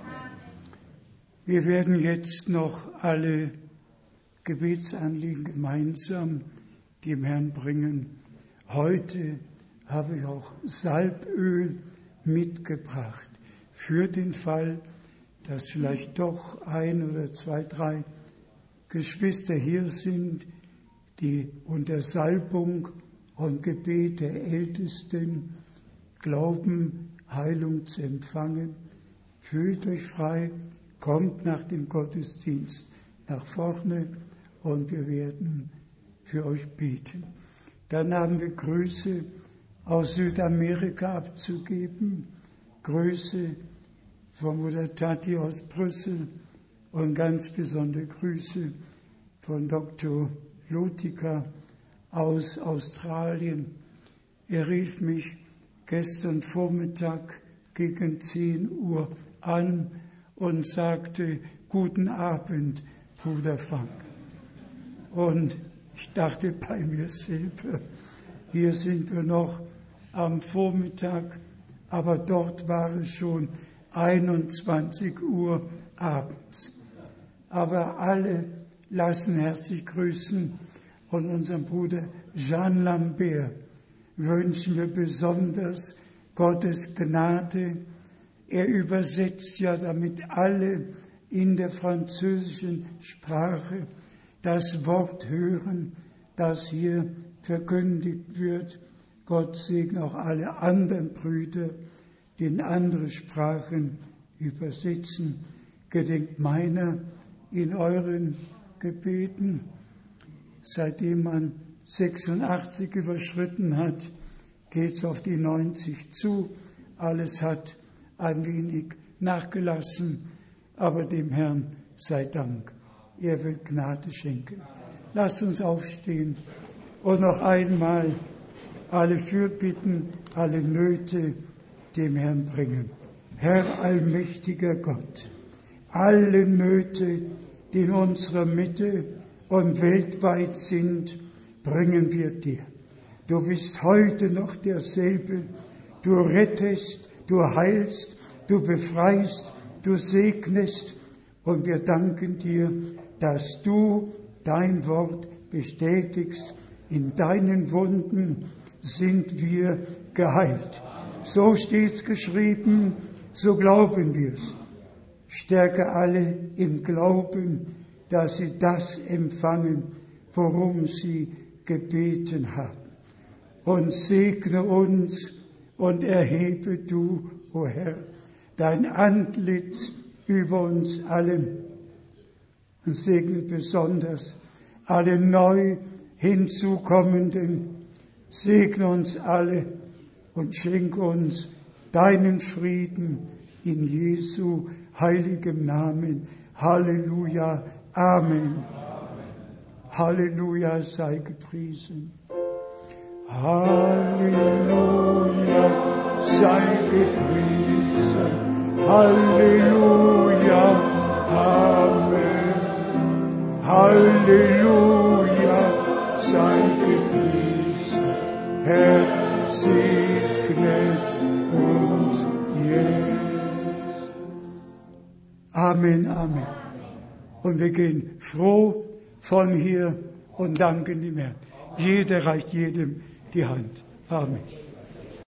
Wir werden jetzt noch alle Gebetsanliegen gemeinsam dem Herrn bringen. Heute habe ich auch Salböl mitgebracht für den Fall, dass vielleicht doch 1 oder 2, 3 Geschwister hier sind, die unter Salbung und Gebet der Ältesten glauben, Heilung zu empfangen. Fühlt euch frei, kommt nach dem Gottesdienst nach vorne und wir werden für euch beten. Dann haben wir Grüße aus Südamerika abzugeben, Grüße von Mutter Tati aus Brüssel und ganz besondere Grüße von Dr. Lutika aus Australien. Er rief mich gestern Vormittag gegen 10 Uhr an und sagte, guten Abend, Bruder Frank. Und ich dachte bei mir selber, hier sind wir noch am Vormittag, aber dort war es schon 21 Uhr abends. Aber alle lassen herzlich grüßen und unserem Bruder Jean Lambert wünschen wir besonders Gottes Gnade. Er übersetzt ja damit alle in der französischen Sprache das Wort hören, das hier verkündigt wird. Gott segne auch alle anderen Brüder, die in andere Sprachen übersetzen. Gedenkt meiner in euren Gebeten. Seitdem man 86 überschritten hat, geht es auf die 90 zu. Alles hat ein wenig nachgelassen, aber dem Herrn sei Dank. Er will Gnade schenken. Lasst uns aufstehen und noch einmal alle Fürbitten, alle Nöte dem Herrn bringen. Herr allmächtiger Gott, alle Nöte, die in unserer Mitte und weltweit sind, bringen wir dir. Du bist heute noch derselbe. Du rettest, du heilst, du befreist, du segnest. Und wir danken dir, dass du dein Wort bestätigst. In deinen Wunden sind wir geheilt. So steht's geschrieben, so glauben wir's. Stärke alle im Glauben, dass sie das empfangen, worum sie gebeten haben. Und segne uns und erhebe du, o Herr, dein Antlitz über uns allen und segne besonders alle neu hinzukommenden. Segne uns alle und schenke uns deinen Frieden in Jesu heiligem Namen. Halleluja. Amen. Halleluja, sei gepriesen. Halleluja, sei gepriesen. Halleluja, Amen. Halleluja, sei gepriesen. Herr, segne uns jetzt. Amen, Amen. Und wir gehen froh von hier und danken dem Herrn. Jeder reicht jedem die Hand. Amen.